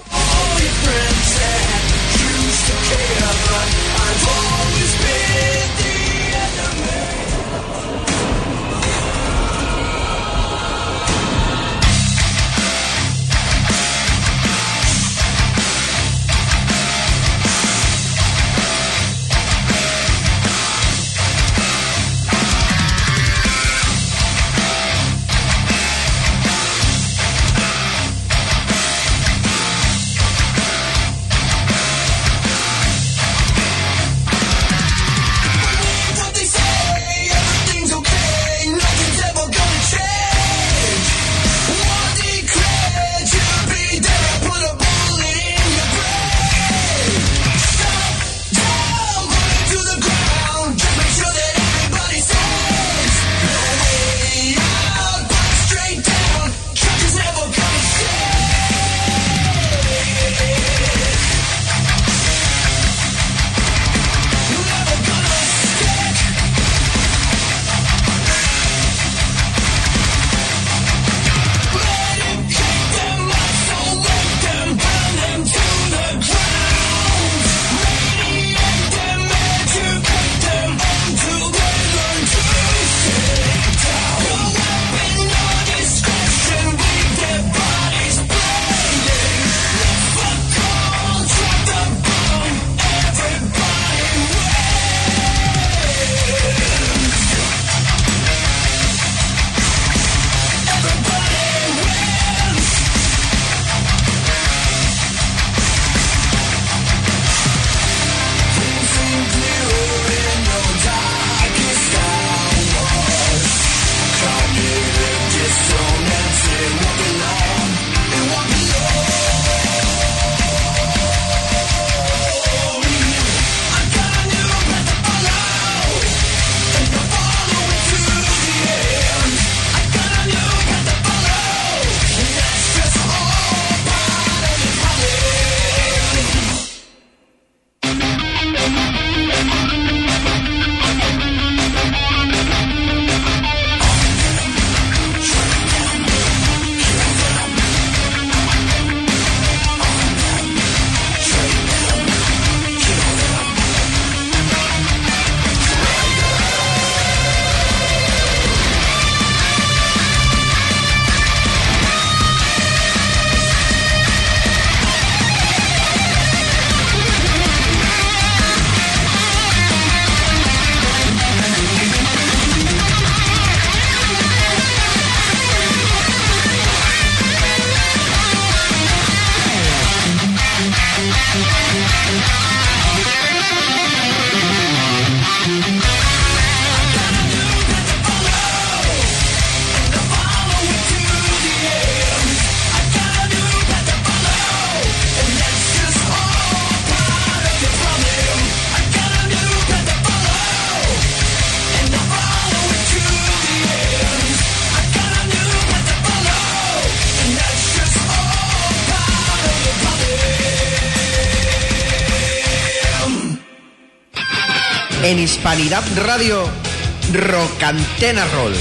En Hispanidad Radio, Rocantena Roll.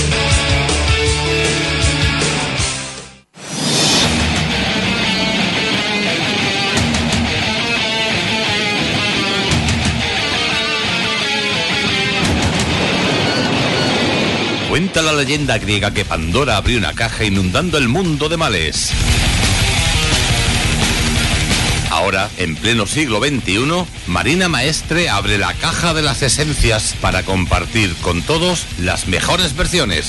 Cuenta la leyenda griega que Pandora abrió una caja inundando el mundo de males. Ahora, en pleno siglo XXI, Marina Maestre abre la caja de las esencias para compartir con todos las mejores versiones.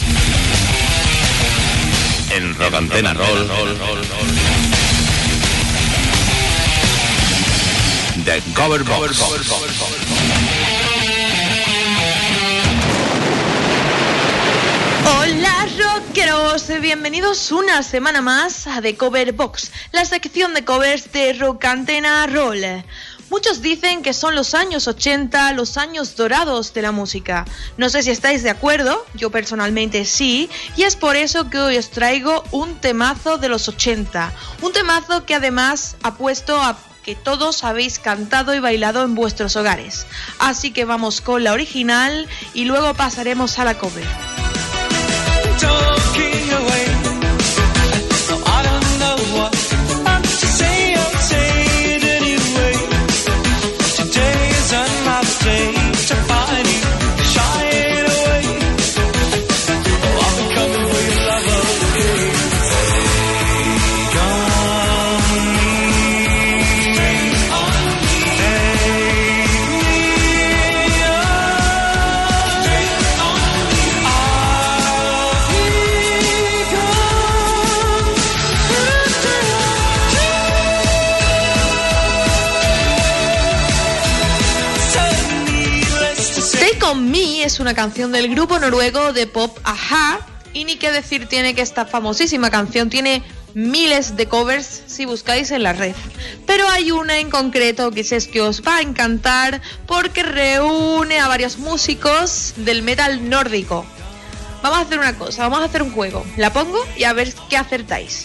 En Rocantena Roll. The Cover Box. Hola rockeros, bienvenidos una semana más a The Cover Box, la sección de covers de Rocantena Roll. Muchos dicen que son los años 80 los años dorados de la música. No sé si estáis de acuerdo, yo personalmente sí, y es por eso que hoy os traigo un temazo de los 80. Un temazo que además apuesto a que todos habéis cantado y bailado en vuestros hogares. Así que vamos con la original y luego pasaremos a la cover. Talking away, I don't know what to say, I'll say it anyway. Today is another day to find you, shying away. Oh, I'll be coming for your love, okay. Take on me, take on me, take me on, take on me. Take On Me es una canción del grupo noruego de pop a-ha, y ni qué decir tiene que esta famosísima canción tiene miles de covers si buscáis en la red. Pero hay una en concreto que es que os va a encantar porque reúne a varios músicos del metal nórdico. Vamos a hacer una cosa, vamos a hacer un juego. La pongo y a ver qué acertáis.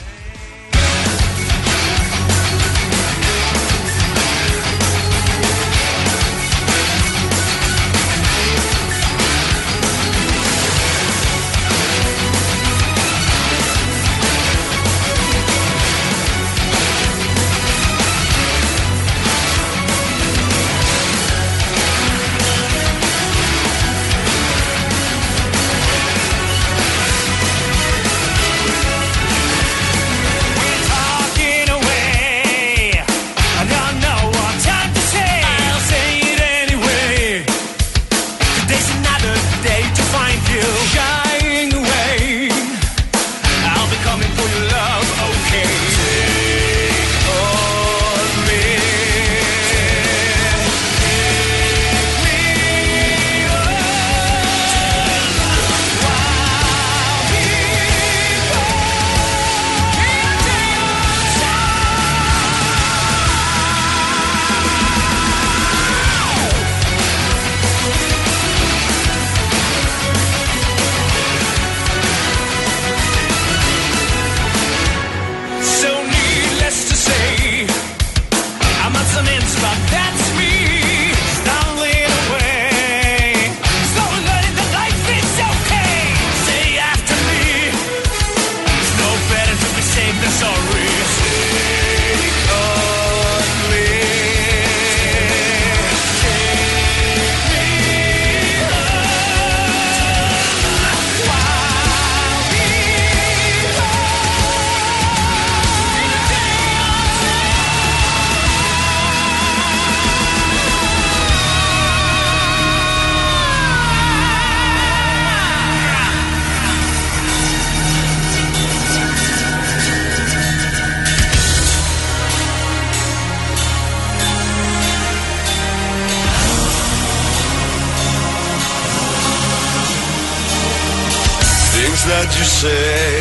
That you say,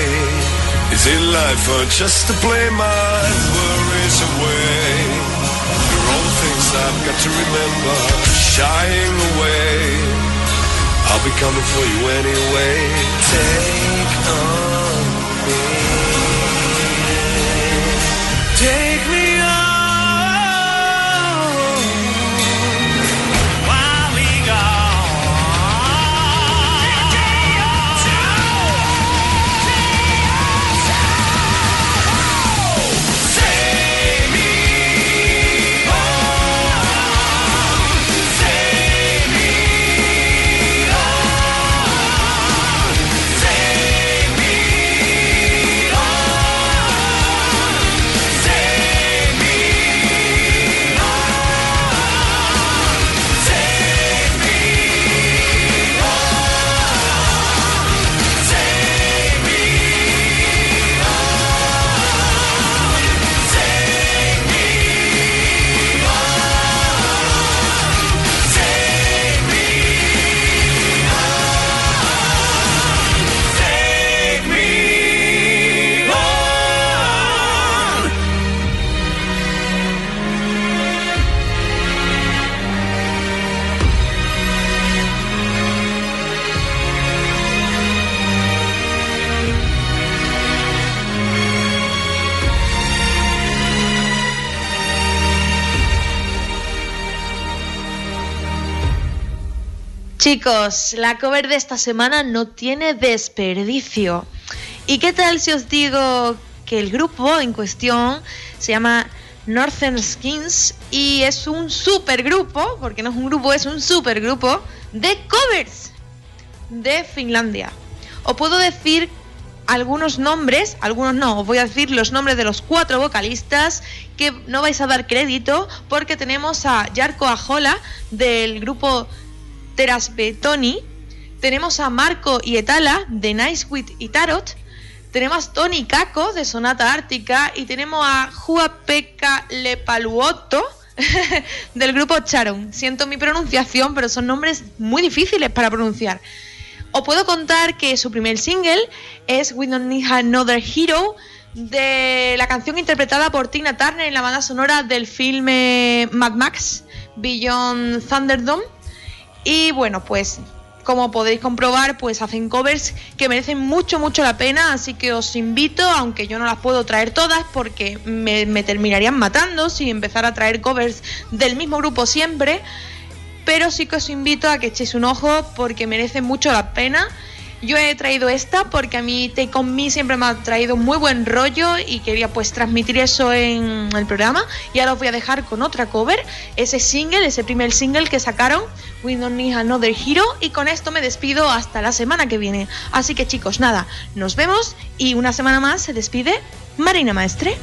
is it life or just to play my worries away? You're all things I've got to remember, shying away. I'll be coming for you anyway. Take on me, take me on, while we Chicos, la cover de esta semana no tiene desperdicio. ¿Y qué tal si os digo que el grupo en cuestión se llama Northern Skins y es un supergrupo, porque no es un grupo, es un supergrupo de covers de Finlandia? Os puedo decir algunos nombres, algunos no, os voy a decir los nombres de los 4 vocalistas que no vais a dar crédito, porque tenemos a Jarkko Ahola del grupo Terasbetoni, tenemos a Marco Hietala de Nice With y Tarot, tenemos a Toni Kakko de Sonata Ártica y tenemos a Juha-Pekka Lepaluotto del grupo Charon. Siento mi pronunciación, pero son nombres muy difíciles para pronunciar. Os puedo contar que su primer single es We Don't Need Another Hero, de la canción interpretada por Tina Turner en la banda sonora del filme Mad Max Beyond Thunderdome. Y bueno, pues como podéis comprobar, pues hacen covers que merecen mucho la pena, así que os invito, aunque yo no las puedo traer todas porque me terminarían matando si empezara a traer covers del mismo grupo siempre, pero sí que os invito a que echéis un ojo porque merecen mucho la pena. Yo he traído esta porque a mí Take On Me siempre me ha traído muy buen rollo y quería pues transmitir eso en el programa. Y ahora os voy a dejar con otra cover, ese primer single que sacaron, We Don't Need Another Hero, y con esto me despido hasta la semana que viene. Así que chicos, nada, nos vemos y una semana más se despide Marina Maestre.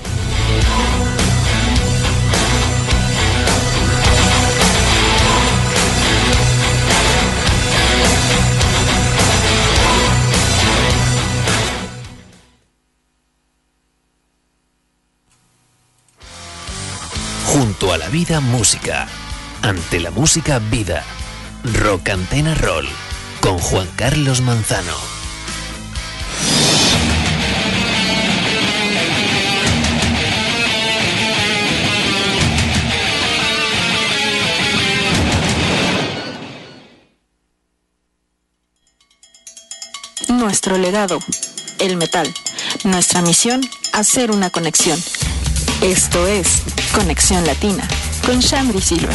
Junto a la vida, música. Ante la música, vida. Rock Antena Roll. Con Juan Carlos Manzano. Nuestro legado, el metal. Nuestra misión, hacer una conexión. Esto es Conexión Latina con Shandry Silver.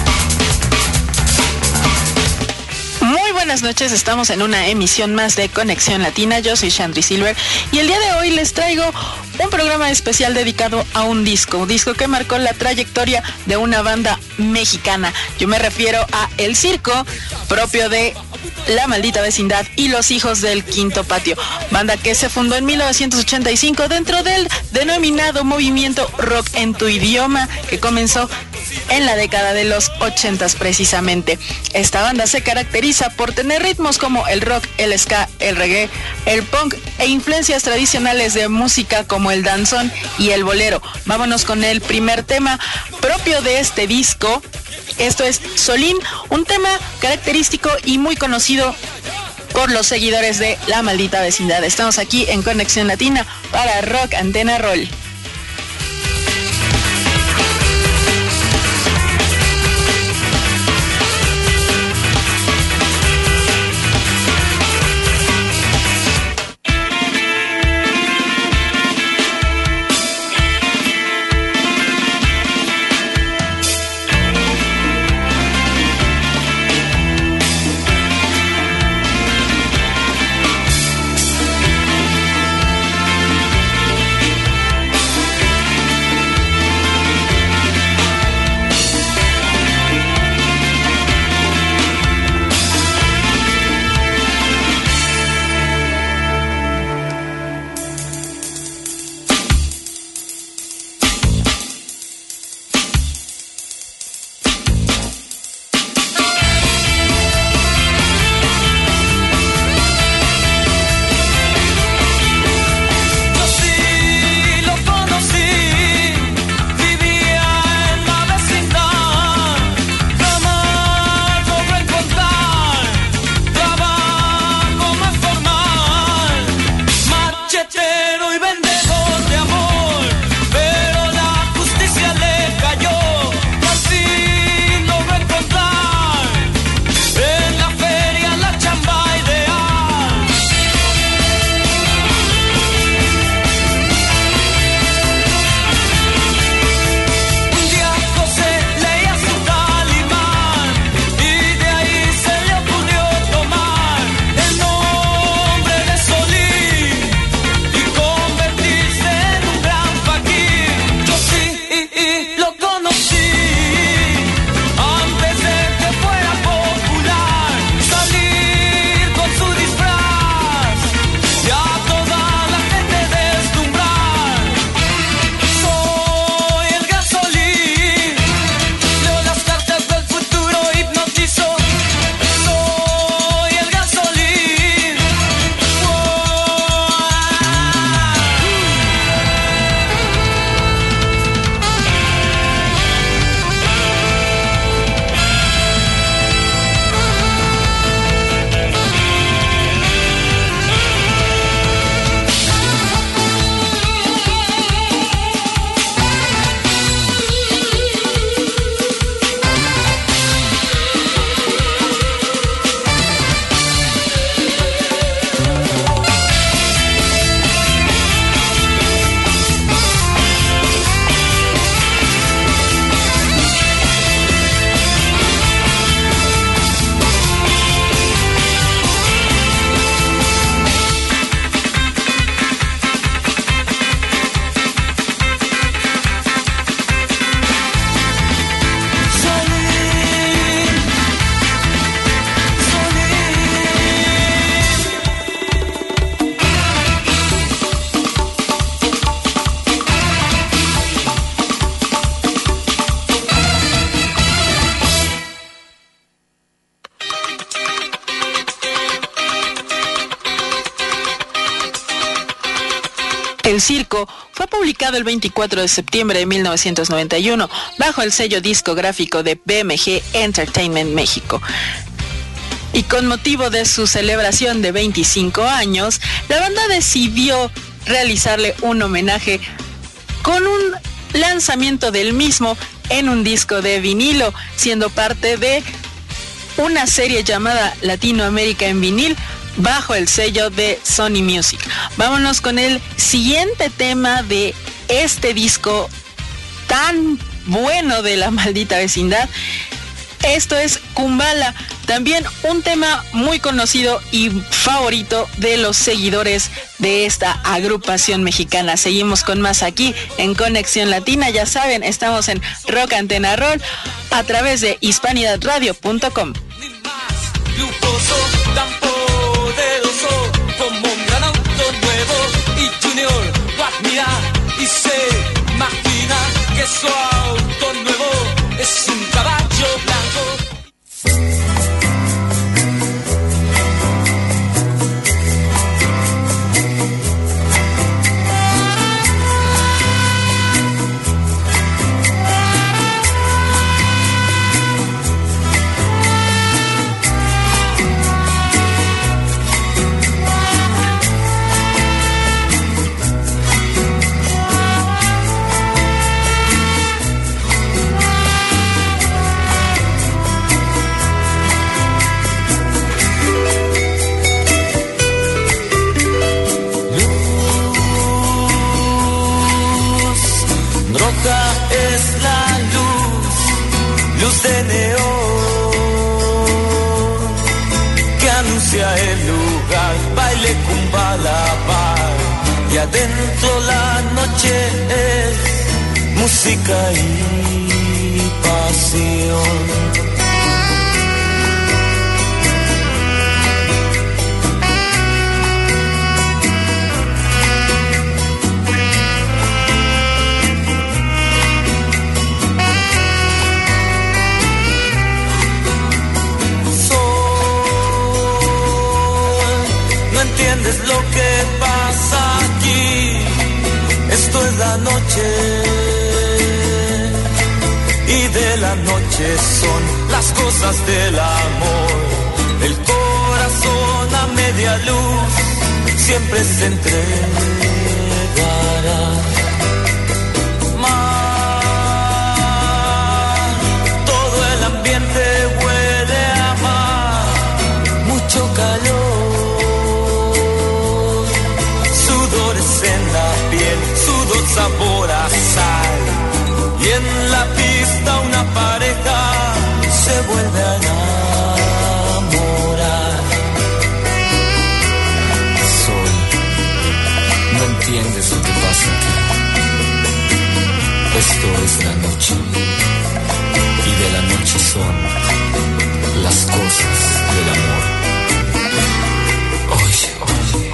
Muy buenas noches, estamos en una emisión más de Conexión Latina. Yo soy Shandry Silver y el día de hoy les traigo un programa especial dedicado a un disco que marcó la trayectoria de una banda mexicana. Yo me refiero a El Circo, propio de La Maldita Vecindad y Los Hijos del Quinto Patio, banda que se fundó en 1985 dentro del denominado movimiento rock en tu idioma, que comenzó en la década de los 80s precisamente. Esta banda se caracteriza por tener ritmos como el rock, el ska, el reggae, el punk e influencias tradicionales de música como el danzón y el bolero. Vámonos con el primer tema propio de este disco. Esto es Solín, un tema característico y muy conocido por los seguidores de La Maldita Vecindad. Estamos aquí en Conexión Latina para Rock Antena Roll. Ocurrió El Circo fue publicado el 24 de septiembre de 1991 bajo el sello discográfico de BMG Entertainment México. Y con motivo de su celebración de 25 años, la banda decidió realizarle un homenaje con un lanzamiento del mismo en un disco de vinilo, siendo parte de una serie llamada Latinoamérica en vinil bajo el sello de Sony Music. Vámonos con el siguiente tema de este disco tan bueno de La Maldita Vecindad. Esto es Kumbala, también un tema muy conocido y favorito de los seguidores de esta agrupación mexicana. Seguimos con más aquí en Conexión Latina. Ya saben, estamos en Rock Antena Roll a través de hispanidadradio.com. Tan poderoso como un gran auto nuevo, y Junior lo admira y se imagina que su auto nuevo es un caballo blanco. Es la luz de neón que anuncia el lugar, baile Kumbala bar, y adentro la noche es música y pasión. ¿Entiendes lo que pasa aquí? Esto es la noche, y de la noche son las cosas del amor. El corazón a media luz siempre se entregará. Todo el ambiente huele a mar, mucho calor. En la piel, sudor, sabor a sal, y en la pista una pareja se vuelve a enamorar. Sol, no entiendes lo que pasa aquí. Esto es la noche, y de la noche son las cosas del amor. Oye, oye.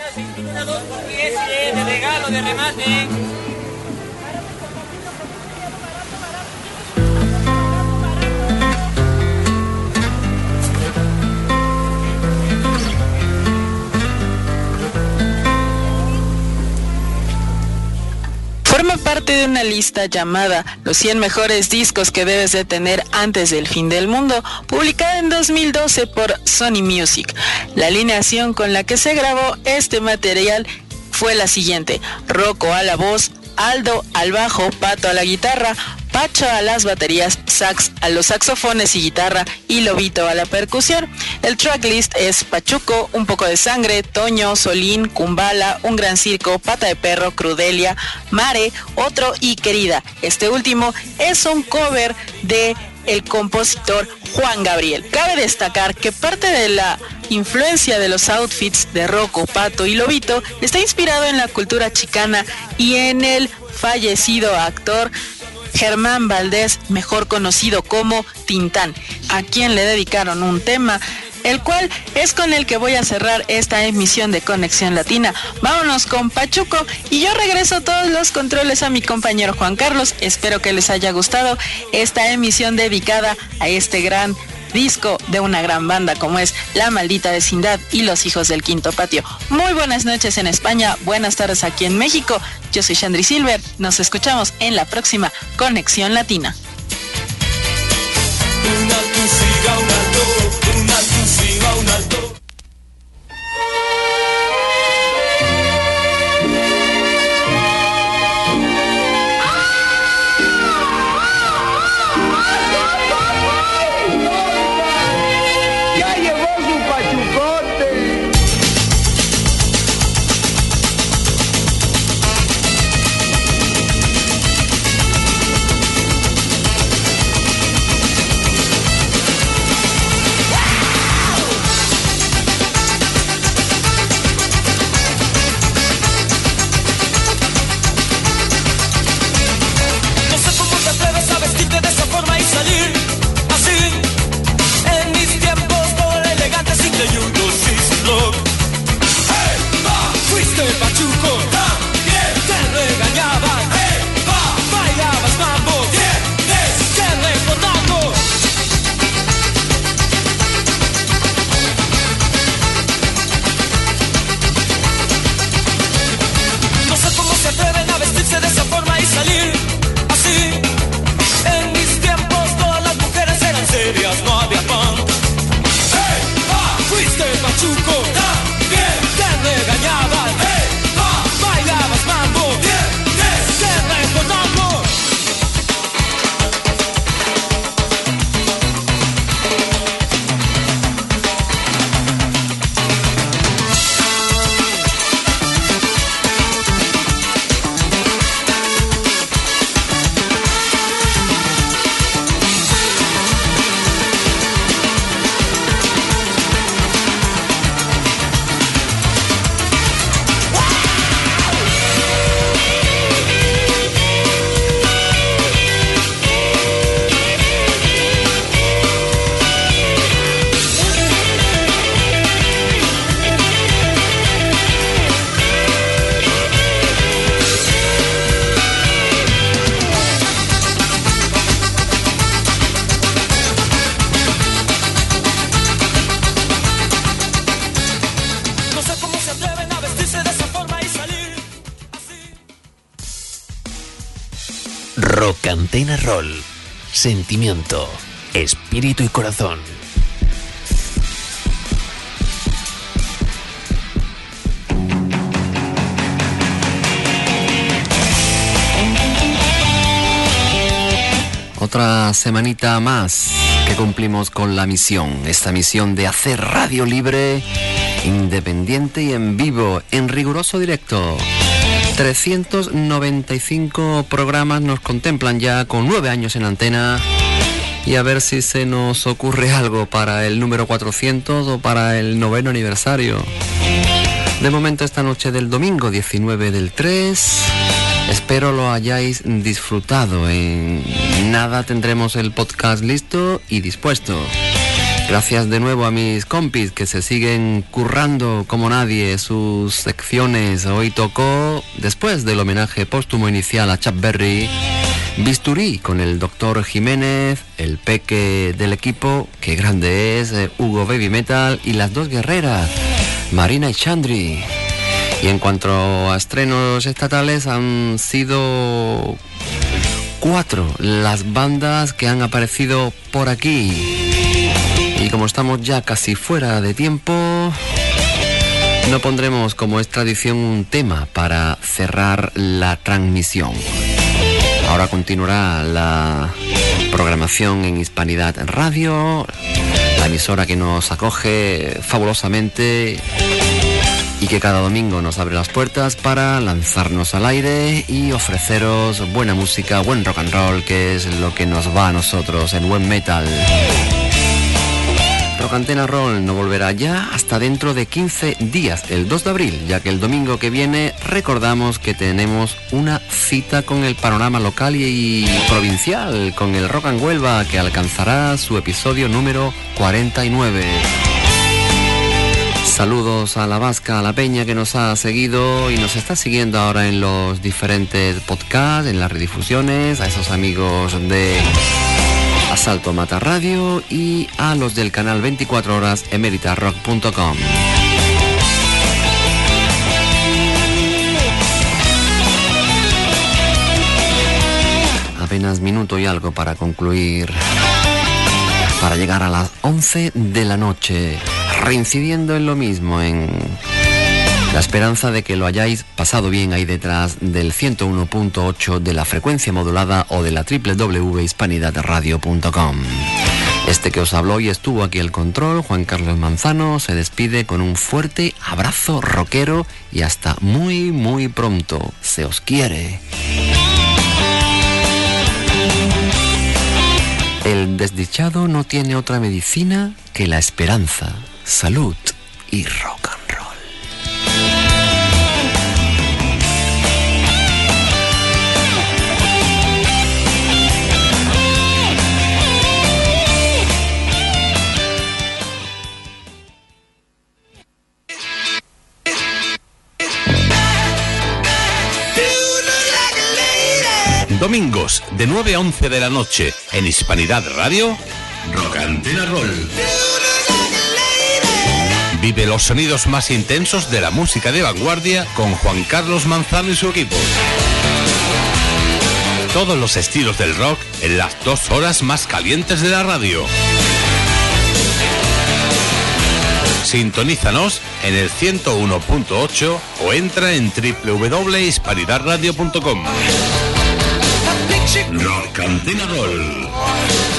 de regalo, de remate. Forma parte de una lista llamada Los 100 mejores discos que debes de tener antes del fin del mundo, publicada en 2012 por Sony Music. La alineación con la que se grabó este material fue la siguiente: Rocco a la voz, Aldo al bajo, Pato a la guitarra, Pacho a las baterías, Sax a los saxofones y guitarra y Lobito a la percusión. El tracklist es Pachuco, Un poco de sangre, Toño, Solín, Kumbala, Un gran circo, Pata de perro, Crudelia, Mare, Otro y Querida. Este último es un cover de el compositor Juan Gabriel. Cabe destacar que parte de la influencia de los outfits de Rocco, Pato y Lobito está inspirado en la cultura chicana y en el fallecido actor Germán Valdés, mejor conocido como Tintán, a quien le dedicaron un tema, el cual es con el que voy a cerrar esta emisión de Conexión Latina. Vámonos con Pachuco y yo regreso todos los controles a mi compañero Juan Carlos. Espero que les haya gustado esta emisión dedicada a este gran disco de una gran banda como es La Maldita Vecindad y Los Hijos del Quinto Patio. Muy buenas noches en España, buenas tardes aquí en México. Yo soy Shandri Silver, nos escuchamos en la próxima Conexión Latina. Un alto, siga un alto, un alto, siga un alto. Rocantena Roll. Sentimiento, espíritu y corazón. Otra semanita más que cumplimos con la misión, esta misión de hacer radio libre, independiente y en vivo, en riguroso directo. 395 programas nos contemplan ya con 9 años en antena y a ver si se nos ocurre algo para el número 400 o para el 9º aniversario. De momento esta noche del domingo 19 del 3, espero lo hayáis disfrutado. En nada tendremos el podcast listo y dispuesto. Gracias de nuevo a mis compis que se siguen currando como nadie sus secciones. Hoy tocó, después del homenaje póstumo inicial a Chuck Berry, Bisturí con el Dr. Jiménez, el peque del equipo, que grande es, Hugo Baby Metal, y las dos guerreras, Marina y Chandri. Y en cuanto a estrenos estatales, han sido 4 las bandas que han aparecido por aquí. Y como estamos ya casi fuera de tiempo, no pondremos, como es tradición, un tema para cerrar la transmisión. Ahora continuará la programación en Hispanidad Radio, la emisora que nos acoge fabulosamente y que cada domingo nos abre las puertas para lanzarnos al aire y ofreceros buena música, buen rock and roll, que es lo que nos va a nosotros, el buen metal. Rock Antena Roll no volverá ya hasta dentro de 15 días, el 2 de abril, ya que el domingo que viene recordamos que tenemos una cita con el panorama local y provincial, con el Rock and Huelva, que alcanzará su episodio número 49. Saludos a la Vasca, a la Peña que nos ha seguido y nos está siguiendo ahora en los diferentes podcasts, en las redifusiones, a esos amigos de Asalto Mata Radio y a los del canal 24 horas emeritarrock.com. Apenas minuto y algo para concluir, para llegar a las 11 de la noche, reincidiendo en lo mismo, en la esperanza de que lo hayáis pasado bien ahí detrás del 101.8 de la frecuencia modulada o de la www.hispanidadradio.com. Este que os habló y estuvo aquí al control, Juan Carlos Manzano, se despide con un fuerte abrazo rockero y hasta muy muy pronto. Se os quiere. El desdichado no tiene otra medicina que la esperanza, salud y rock and roll. Domingos de 9 a 11 de la noche en Hispanidad Radio, Rock Antena Roll. Vive los sonidos más intensos de la música de vanguardia con Juan Carlos Manzano y su equipo. Todos los estilos del rock en las 2 horas más calientes de la radio. Sintonízanos en el 101.8 o entra en www.hispanidadradio.com. Rock Antena Roll.